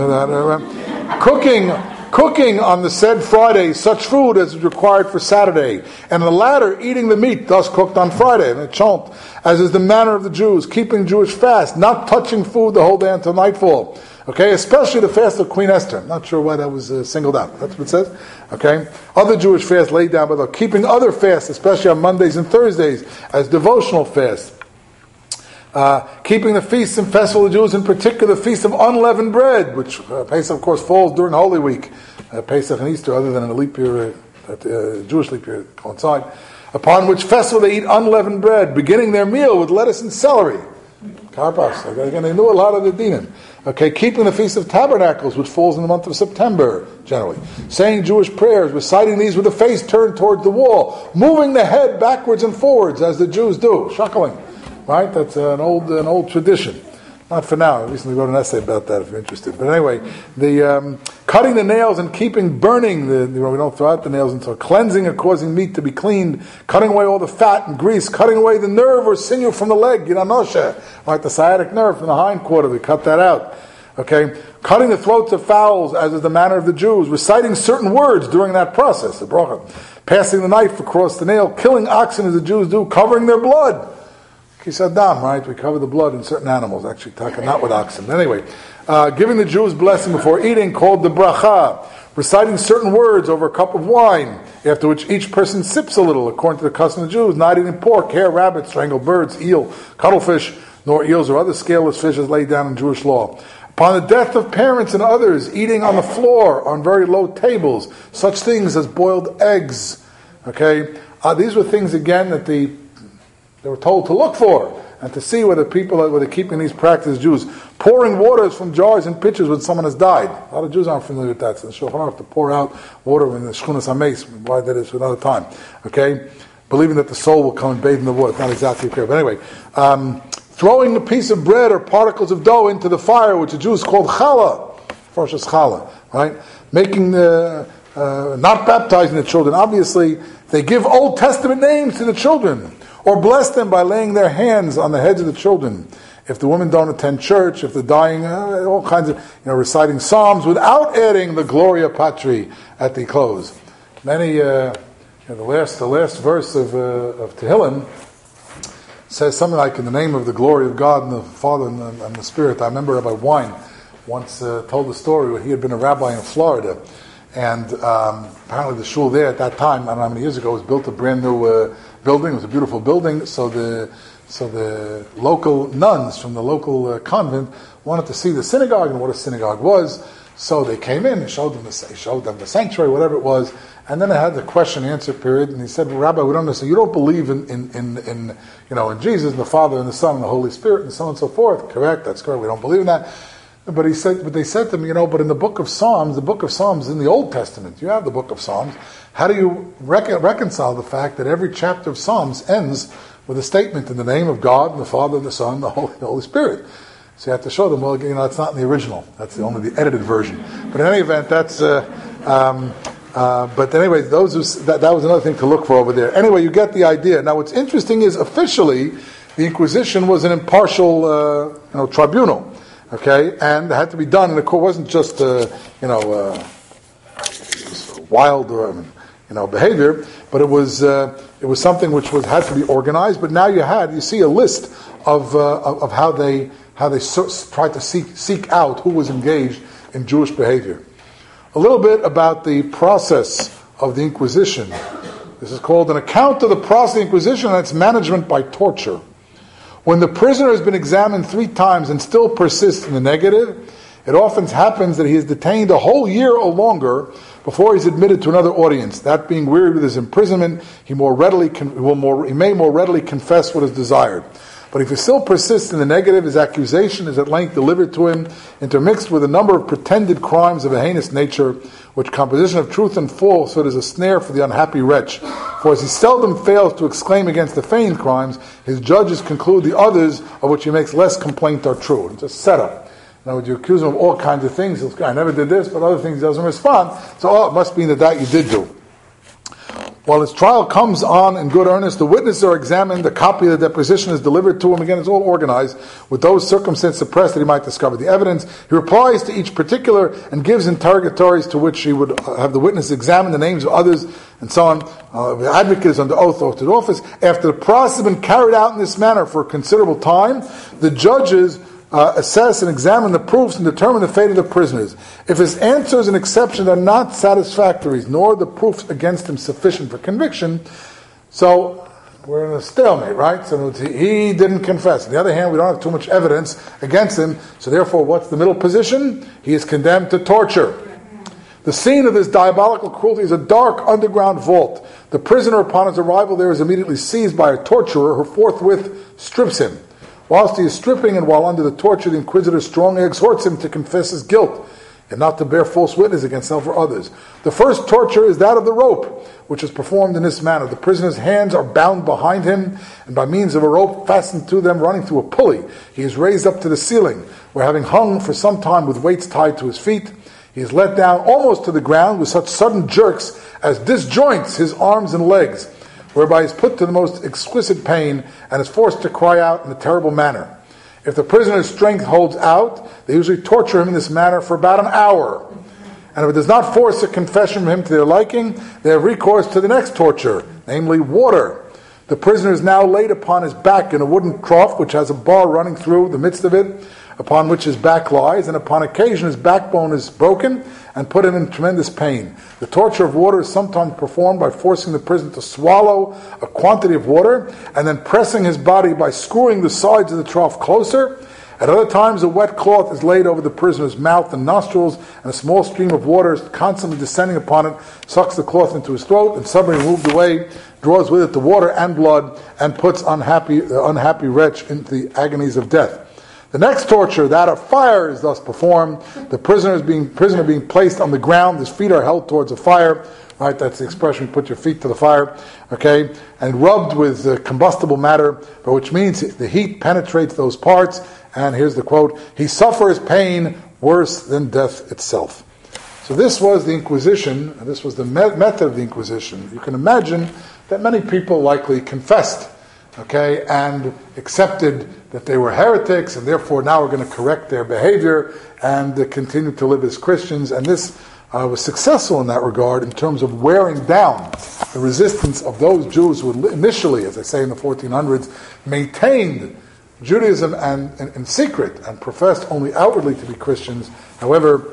Cooking on the said Friday such food as is required for Saturday, and the latter eating the meat thus cooked on Friday, as is the manner of the Jews, keeping Jewish fast, not touching food the whole day until nightfall. Okay, especially the fast of Queen Esther. I'm not sure why that was singled out. That's what it says. Okay, other Jewish fasts laid down by the keeping other fasts, especially on Mondays and Thursdays, as devotional fasts. Keeping the feasts and festivals of the Jews, in particular the feast of unleavened bread, which Pesach, of course, falls during Holy Week, Pesach and Easter, other than in a leap year, Jewish leap year coincide. Upon which festival they eat unleavened bread, beginning their meal with lettuce and celery. Karpas. Again, they knew a lot of the dinim. Okay, keeping the Feast of Tabernacles, which falls in the month of September, generally. Saying Jewish prayers, reciting these with the face turned towards the wall, moving the head backwards and forwards, as the Jews do. Shuckling. Right? That's an old tradition. Not for now. I recently wrote an essay about that, if you're interested. But anyway, the cutting the nails and burning we don't throw out the nails until cleansing or causing meat to be cleaned, cutting away all the fat and grease, cutting away the nerve or sinew from the leg, right, the sciatic nerve from the hindquarter, we cut that out. Okay, cutting the throats of fowls, as is the manner of the Jews, reciting certain words during that process, the bracha, passing the knife across the nail, killing oxen as the Jews do, covering their blood. Kisadam, right? We cover the blood in certain animals, actually, not with oxen. Anyway, giving the Jews blessing before eating, called the bracha, reciting certain words over a cup of wine, after which each person sips a little, according to the custom of the Jews, not eating pork, hare, rabbit, strangled birds, eel, cuttlefish, nor eels or other scaleless fish as laid down in Jewish law. Upon the death of parents and others, eating on the floor, on very low tables, such things as boiled eggs. Okay, these were things, again, that they were told to look for and to see whether they're keeping these practices. Jews pouring waters from jars and pitchers when someone has died. A lot of Jews aren't familiar with that. So the Shulchan Aruch to pour out water in the Shchunas HaMeis. Why that is for another time. Okay, believing that the soul will come and bathe in the water. It's not exactly clear, but anyway, throwing a piece of bread or particles of dough into the fire, which the Jews called challah, Farshas challah, right? Making not baptizing the children. Obviously, they give Old Testament names to the children, or bless them by laying their hands on the heads of the children. If the women don't attend church, if they're dying, all kinds of, reciting psalms without adding the Gloria Patri at the close. Many, the last verse of Tehillim says something like, in the name of the glory of God and the Father and the Spirit. I remember Rabbi Wein once told the story where he had been a rabbi in Florida, and apparently the shul there at that time, I don't know how many years ago, was built a brand new building. It was a beautiful building, so the local nuns from the local convent wanted to see the synagogue and what a synagogue was. So they came in and showed them the sanctuary, whatever it was, and then they had the question and answer period. And he said, well, Rabbi, we don't understand. You don't believe in Jesus and the Father and the Son and the Holy Spirit and so on and so forth. Correct? That's correct. We don't believe in that. But they said to him, but in the book of Psalms is in the Old Testament. You have the book of Psalms. How do you reconcile the fact that every chapter of Psalms ends with a statement in the name of God and the Father and the Son and the Holy Spirit? So you have to show them, it's not in the original. That's only the edited version. But in any event, that's. But anyway, that was another thing to look for over there. Anyway, you get the idea. Now, what's interesting is officially, the Inquisition was an impartial, tribunal. Okay, and it had to be done, and the court wasn't just, wild behavior, but it was something which had to be organized. But now you see a list of how they tried to seek out who was engaged in Jewish behavior. A little bit about the process of the Inquisition. This is called an account of the process of the Inquisition and its management by torture. When the prisoner has been examined 3 times and still persists in the negative, it often happens that he is detained a whole year or longer before he's admitted to another audience. That being wearied with his imprisonment, he may more readily confess what is desired. But if he still persists in the negative, his accusation is at length delivered to him, intermixed with a number of pretended crimes of a heinous nature, which composition of truth and falsehood is a snare for the unhappy wretch. For as he seldom fails to exclaim against the feigned crimes, his judges conclude the others of which he makes less complaint are true. It's a setup. Now, would you accuse him of all kinds of things? He'll say, I never did this, but other things he doesn't respond. So, it must mean that you did do. While his trial comes on in good earnest, the witnesses are examined, a copy of the deposition is delivered to him. Again, it's all organized, with those circumstances suppressed that he might discover the evidence. He replies to each particular and gives interrogatories to which he would have the witness examine the names of others, and so on. The advocate is under oath to office. After the process has been carried out in this manner for a considerable time, the judges assess and examine the proofs and determine the fate of the prisoners. If his answers and exceptions are not satisfactory, nor the proofs against him sufficient for conviction, so we're in a stalemate, right? So he didn't confess. On the other hand, we don't have too much evidence against him, so therefore what's the middle position? He is condemned to torture. The scene of this diabolical cruelty is a dark underground vault. The prisoner, upon his arrival there, is immediately seized by a torturer who forthwith strips him. Whilst he is stripping and while under the torture, the inquisitor strongly exhorts him to confess his guilt and not to bear false witness against himself or others. The first torture is that of the rope, which is performed in this manner. The prisoner's hands are bound behind him, and by means of a rope fastened to them running through a pulley, he is raised up to the ceiling, where having hung for some time with weights tied to his feet, he is let down almost to the ground with such sudden jerks as disjoints his arms and legs, whereby he is put to the most exquisite pain and is forced to cry out in a terrible manner. If the prisoner's strength holds out, they usually torture him in this manner for about an hour. And if it does not force a confession from him to their liking, they have recourse to the next torture, namely water. The prisoner is now laid upon his back in a wooden trough which has a bar running through the midst of it, upon which his back lies, and upon occasion his backbone is broken and put him in tremendous pain. The torture of water is sometimes performed by forcing the prisoner to swallow a quantity of water and then pressing his body by screwing the sides of the trough closer. At other times, a wet cloth is laid over the prisoner's mouth and nostrils, and a small stream of water, constantly descending upon it, sucks the cloth into his throat, and suddenly moved away, draws with it the water and blood, and puts the unhappy wretch into the agonies of death. The next torture, that of fire, is thus performed. The prisoner being placed on the ground, his feet are held towards a fire, right? That's the expression, put your feet to the fire, okay? And rubbed with combustible matter, which means the heat penetrates those parts. And here's the quote, he suffers pain worse than death itself. So this was the Inquisition, and this was the method of the Inquisition. You can imagine that many people likely confessed, okay, and accepted that they were heretics, and therefore now we're going to correct their behavior and continue to live as Christians. And this was successful in that regard in terms of wearing down the resistance of those Jews who initially, as I say in the 1400s, maintained Judaism and in secret and professed only outwardly to be Christians. However,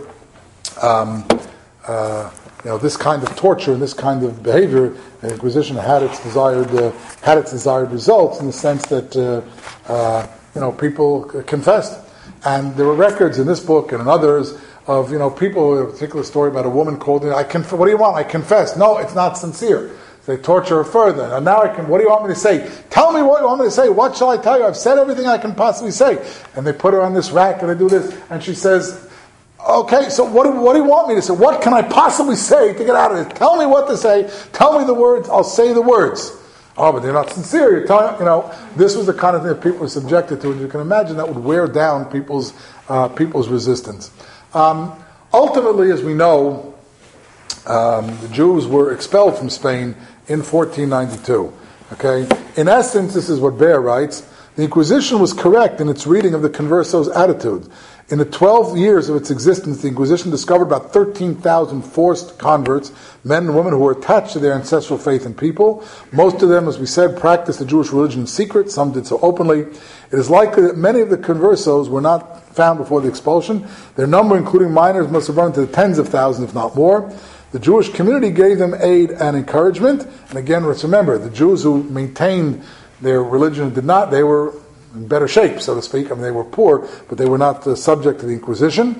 this kind of torture and this kind of behavior, the Inquisition had its desired results in the sense that people confessed, and there were records in this book and in others of people. A particular story about a woman called in. What do you want? I confess. No, it's not sincere. They torture her further. And now what do you want me to say? Tell me what you want me to say. What shall I tell you? I've said everything I can possibly say. And they put her on this rack and they do this. And she says, okay, so what do you want me to say? What can I possibly say to get out of this? Tell me what to say. Tell me the words. I'll say the words. Oh, but they're not sincere. You're telling, this was the kind of thing that people were subjected to. And you can imagine that would wear down people's resistance. Ultimately, as we know, the Jews were expelled from Spain in 1492. Okay, in essence, this is what Bear writes. The Inquisition was correct in its reading of the converso's attitude. In the 12 years of its existence, the Inquisition discovered about 13,000 forced converts, men and women who were attached to their ancestral faith and people. Most of them, as we said, practiced the Jewish religion in secret. Some did so openly. It is likely that many of the conversos were not found before the expulsion. Their number, including minors, must have run into the tens of thousands, if not more. The Jewish community gave them aid and encouragement. And again, let's remember, the Jews who maintained their religion did not, they were in better shape, so to speak. I mean, they were poor, but they were not subject to the Inquisition.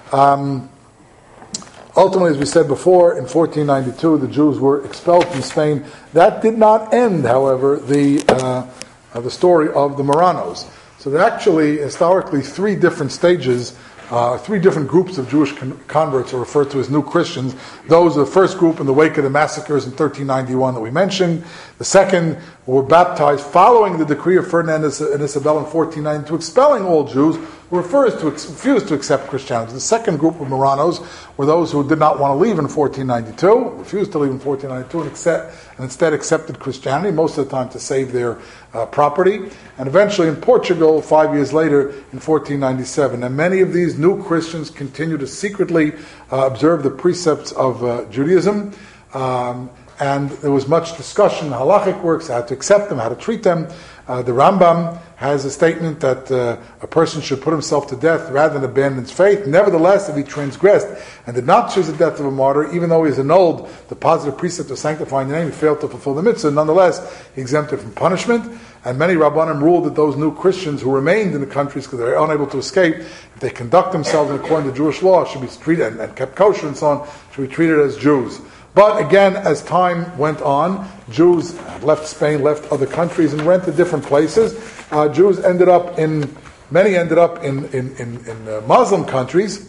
Ultimately, as we said before, in 1492, the Jews were expelled from Spain. That did not end, however, the story of the Marranos. So there are actually, historically, three different stages, three different groups of Jewish converts are referred to as New Christians. Those are the first group in the wake of the massacres in 1391 that we mentioned. The second were baptized following the decree of Ferdinand and Isabel in 1492, expelling all Jews who refused to accept Christianity. The second group of Marranos were those who did not want to leave in 1492, refused to leave in 1492, and instead accepted Christianity, most of the time to save their property. And eventually in Portugal, 5 years later, in 1497. And many of these new Christians continue to secretly observe the precepts of Judaism. And there was much discussion in halachic works, how to accept them, how to treat them. The Rambam has a statement that a person should put himself to death rather than abandon his faith. Nevertheless, if he transgressed and did not choose the death of a martyr, even though he has annulled the positive precept of sanctifying the name, he failed to fulfill the mitzvah, nonetheless, he exempted from punishment. And many Rabbanim ruled that those new Christians who remained in the countries because they were unable to escape, if they conduct themselves according to Jewish law, should be treated, and kept kosher and so on, should be treated as Jews. But again, as time went on, Jews left Spain, left other countries, and went to different places. Jews many ended up in Muslim countries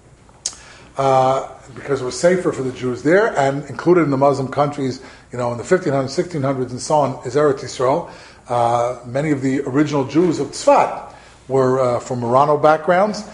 because it was safer for the Jews there. And included in the Muslim countries, in the 1500s, 1600s, and so on, is Eretz Yisrael. Many of the original Jews of Tzfat were from Marrano backgrounds,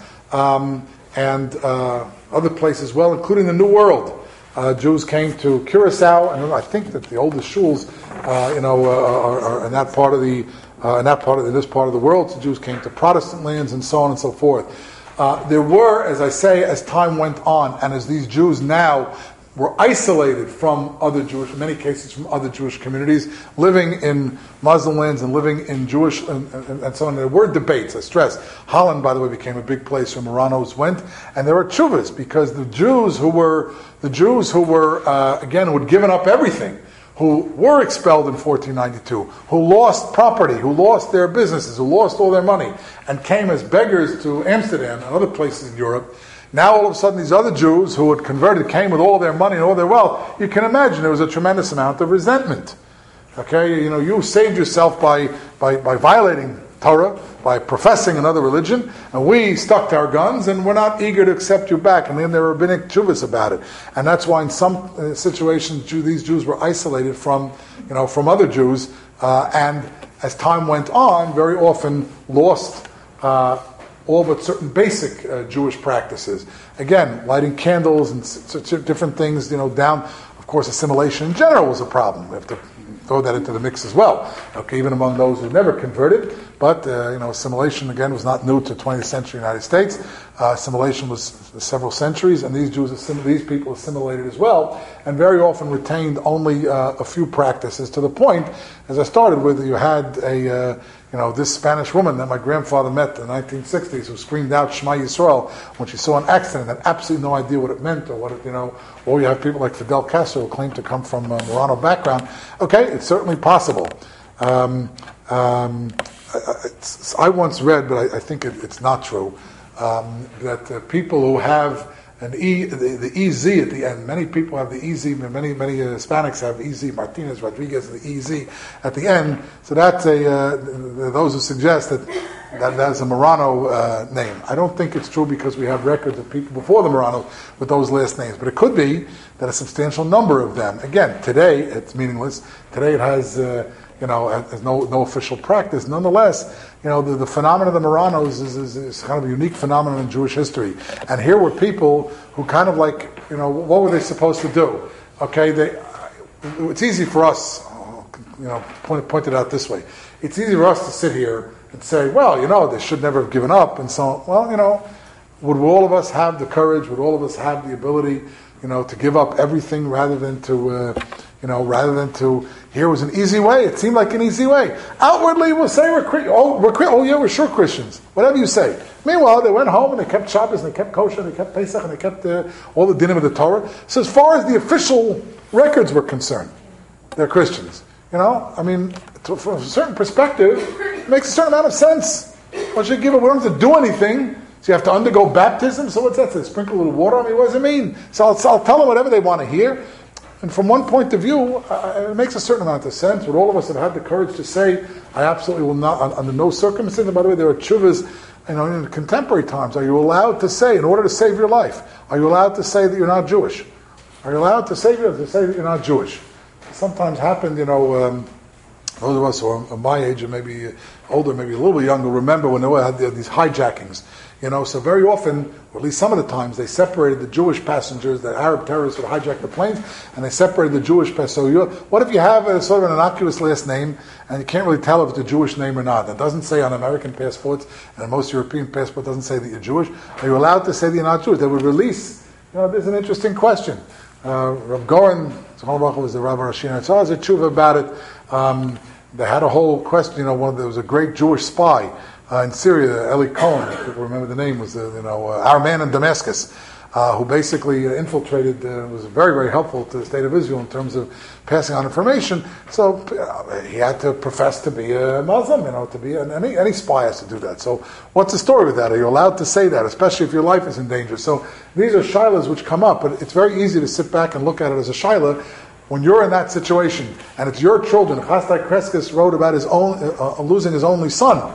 and other places as well, including the New World. Jews came to Curacao, and I think that the oldest shuls, are in that part of this part of the world. So Jews came to Protestant lands, and so on and so forth. There were, as I say, as time went on, and as these Jews now were isolated from other Jewish, in many cases from other Jewish communities, living in Muslim lands and living in Jewish and so on. There were debates, I stress. Holland, by the way, became a big place where Marranos went, and there were tshuvas because the Jews who were again, who had given up everything, who were expelled in 1492, who lost property, who lost their businesses, who lost all their money, and came as beggars to Amsterdam and other places in Europe. Now all of a sudden these other Jews who had converted came with all their money and all their wealth. You can imagine there was a tremendous amount of resentment. Okay, you saved yourself by violating Torah, by professing another religion, and we stuck to our guns and we're not eager to accept you back. And then there were rabbinic tshuvas about it. And that's why in some situations these Jews were isolated from other Jews, and as time went on, very often lost all but certain basic Jewish practices. Again, lighting candles and different things, down. Of course, assimilation in general was a problem. We have to throw that into the mix as well. Okay, even among those who never converted. But, assimilation, again, was not new to 20th century United States. Assimilation was several centuries, and these people assimilated as well, and very often retained only a few practices, to the point, as I started with, you had this Spanish woman that my grandfather met in the 1960s who screamed out Shema Yisrael when she saw an accident, had absolutely no idea what it meant or what it, or you have people like Fidel Castro who claim to come from a Marrano background. Okay, it's certainly possible. I once read, but I think it's not true, that people who have the EZ at the end, many people have the EZ, many Hispanics have EZ, Martinez, Rodriguez, the EZ at the end. So that's those who suggest that's a Marrano name. I don't think it's true because we have records of people before the Marranos with those last names. But it could be that a substantial number of them. Again, today it's meaningless. Today it has has no official practice. Nonetheless, the phenomenon of the Marranos is kind of a unique phenomenon in Jewish history. And here were people who kind of what were they supposed to do? Okay, it's easy for us, pointed out this way. It's easy for us to sit here and say, well, they should never have given up, and so on. Well, would all of us have the courage? Would all of us have the ability, to give up everything rather than to, here was an easy way. It seemed like an easy way. Outwardly, we'll say we're sure Christians. Whatever you say. Meanwhile, they went home and they kept Shabbos and they kept Kosher and they kept Pesach and they kept all the dinim of the Torah. So as far as the official records were concerned, they're Christians. From a certain perspective, it makes a certain amount of sense. Once you give it, we don't have to do anything. So you have to undergo baptism. So what's that? So sprinkle a little water on me? What does it mean? So I'll tell them whatever they want to hear. And from one point of view, it makes a certain amount of sense. But all of us have had the courage to say, I absolutely will not, under no circumstances. And by the way, there are tshuvas, in contemporary times. Are you allowed to say, in order to save your life, are you allowed to say that you're not Jewish? Are you allowed to say that you're not Jewish? It sometimes happened, those of us who are my age, or maybe older, maybe a little bit younger, remember when they had these hijackings. So very often, or at least some of the times, they separated the Jewish passengers. The Arab terrorists would hijack the planes, and they separated the Jewish passengers. So what if you have a sort of an innocuous last name, and you can't really tell if it's a Jewish name or not? It doesn't say on American passports, and most European passports doesn't say that you're Jewish. Are you allowed to say that you're not Jewish? They would release. There's an interesting question. Rav Goren, was the Rav Rashina. So there's a tshuva about it. They had a whole question. There was a great Jewish spy in Syria, Eli Cohen, if people remember the name, was our man in Damascus, who basically infiltrated, was very, very helpful to the state of Israel in terms of passing on information. So he had to profess to be a Muslim, to be any spy has to do that. So what's the story with that? Are you allowed to say that, especially if your life is in danger? So these are shilas which come up, but it's very easy to sit back and look at it as a shilah. When you're in that situation, and it's your children, Chasdai Kreskes wrote about his own losing his only son,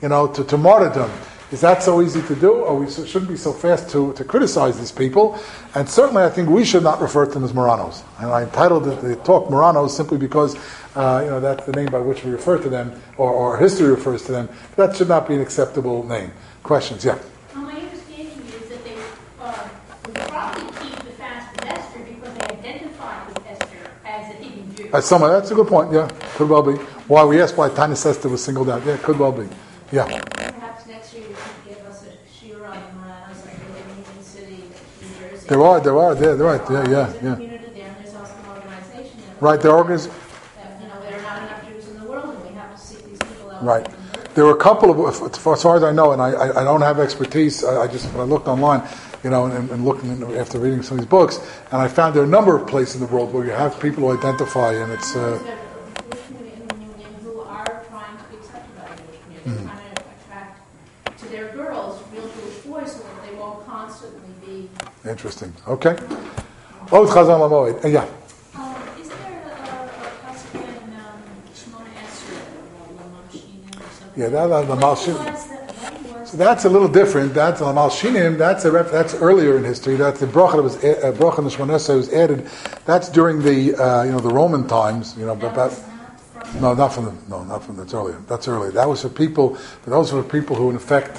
to martyrdom. Is that so easy to do? Or we shouldn't be so fast to criticize these people? And certainly I think we should not refer to them as Moranos. And I entitled the talk Moranos simply because that's the name by which we refer to them, or history refers to them. That should not be an acceptable name. Questions? Yeah. My understanding is that they would probably keep the fast with Esther because they identified with Esther as a hidden Jew. That's a good point, yeah. Could well be. Why we asked why Tanya Esther was singled out. Yeah, could well be. Yeah. Perhaps next year you could give us a shiur on Moranos, like in Union City, New Jersey. There are, right. Yeah. There's a community there, and there's also an organization there. Right, there are organizations. There are not enough Jews in the world, and we have to seek these people out. Right. There were a couple of, as far as I know, and I don't have expertise, I looked online, and looking after reading some of these books, and I found there are a number of places in the world where you have people who identify, and it's... Jewish community in the Union who are trying to be accepted by the Jewish community, trying to attract to their girls real Jewish boys so that they won't constantly be... Interesting. Okay. Oh, it's Chazon Lamoed. Yeah. Is there a passage in Shemona Esrei or Lamalshinim or something? Yeah, that's Lamalshinim. So that's a little different. That's Lamalshinim. That's earlier in history. That's the bracha that was bracha in the Shemona Esrei was added. That's during the the Roman times. Not from that's earlier. That's earlier. That was for people. But those were people who, in effect,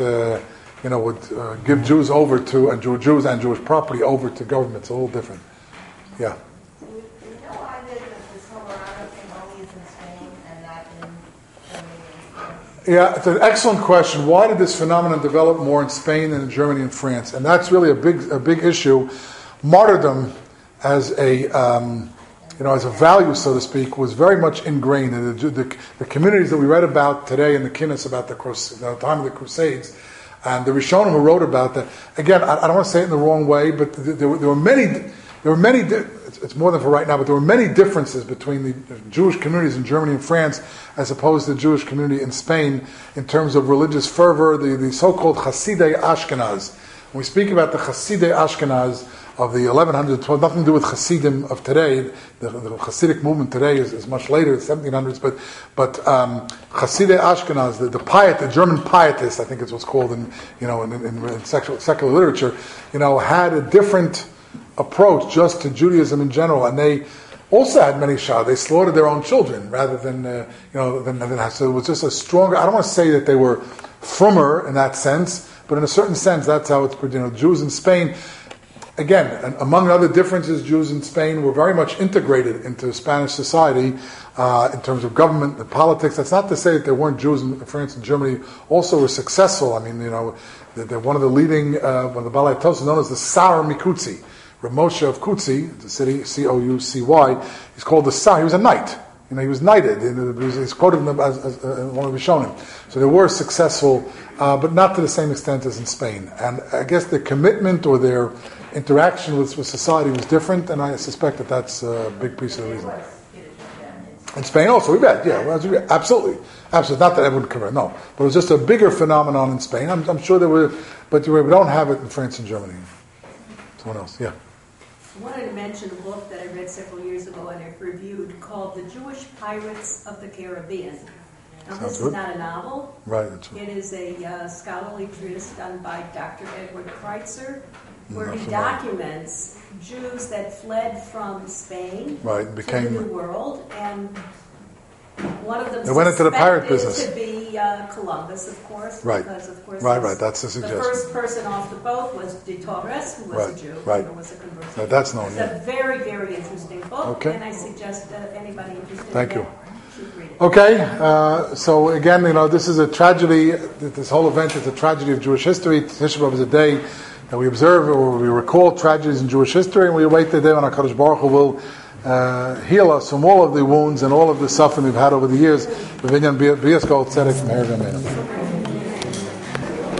would give Jews over to and Jews and Jewish property over to government. It's a little different. Yeah. We know why this whole Morano thing only is in Spain and not in Germany. Yeah, it's an excellent question. Why did this phenomenon develop more in Spain than in Germany and France? And that's really a big issue. Martyrdom as a as a value, so to speak, was very much ingrained in the communities that we read about today in the Kinnis about the time of the Crusades, and the Rishonim who wrote about that. Again, I don't want to say it in the wrong way, but there were many. It's more than for right now, but there were many differences between the Jewish communities in Germany and France as opposed to the Jewish community in Spain in terms of religious fervor, the so-called Hasidei Ashkenaz. When we speak about the Hasidei Ashkenaz of the 1100s, nothing to do with Hasidim of today. The Hasidic movement today is much later, the 1700s, but Hasidei Ashkenaz, the German pietists, I think it's what's called in secular literature, had a different approach just to Judaism in general, and they also had many shah. They slaughtered their own children rather than so it was just a stronger. I don't want to say that they were frummer in that sense, but in a certain sense, that's how it's. Jews in Spain. again, among other differences, Jews in Spain were very much integrated into Spanish society in terms of government and politics. That's not to say that there weren't Jews in France and Germany also were successful. I mean, they're one of the leading, one of the Balei Tosfos known as the Sar Mikutsi. Rav Moshe of Kutsi, the city, Coucy, he's called the Sar. He was a knight. He was knighted. He's quoted as one of the Rishonim. So they were successful, but not to the same extent as in Spain. And I guess their commitment or their interaction with society was different, and I suspect that that's a big piece of the reason. In Spain also, we bet, absolutely. Absolutely. Not that everyone convert, no. But it was just a bigger phenomenon in Spain. I'm sure there were, but we don't have it in France and Germany. Someone else, yeah. I wanted to mention a book that I read several years ago and I've reviewed called The Jewish Pirates of the Caribbean. Now, this is not a novel. Right. It is a scholarly treatise done by Dr. Edward Kreitzer, where he documents Jews that fled from Spain to the New World, and one of them went into the pirate business. To be Columbus, of course. Right. Because, of course, right. That's the suggestion. The first person off the boat was de Torres, who was a Jew. Right. Who was a conversion. That's known. It's a very, very interesting book, okay. And I suggest anybody interested Thank in you. that should read it. Okay, so again, this is a tragedy. This whole event is a tragedy of Jewish history. Tisha B'Av is a day that we observe or we recall tragedies in Jewish history, and we await the day when HaKadosh Baruch Hu will heal us from all of the wounds and all of the suffering we've had over the years. B'Vinyan B'Yas Kol Tzedek Meher V'Amen.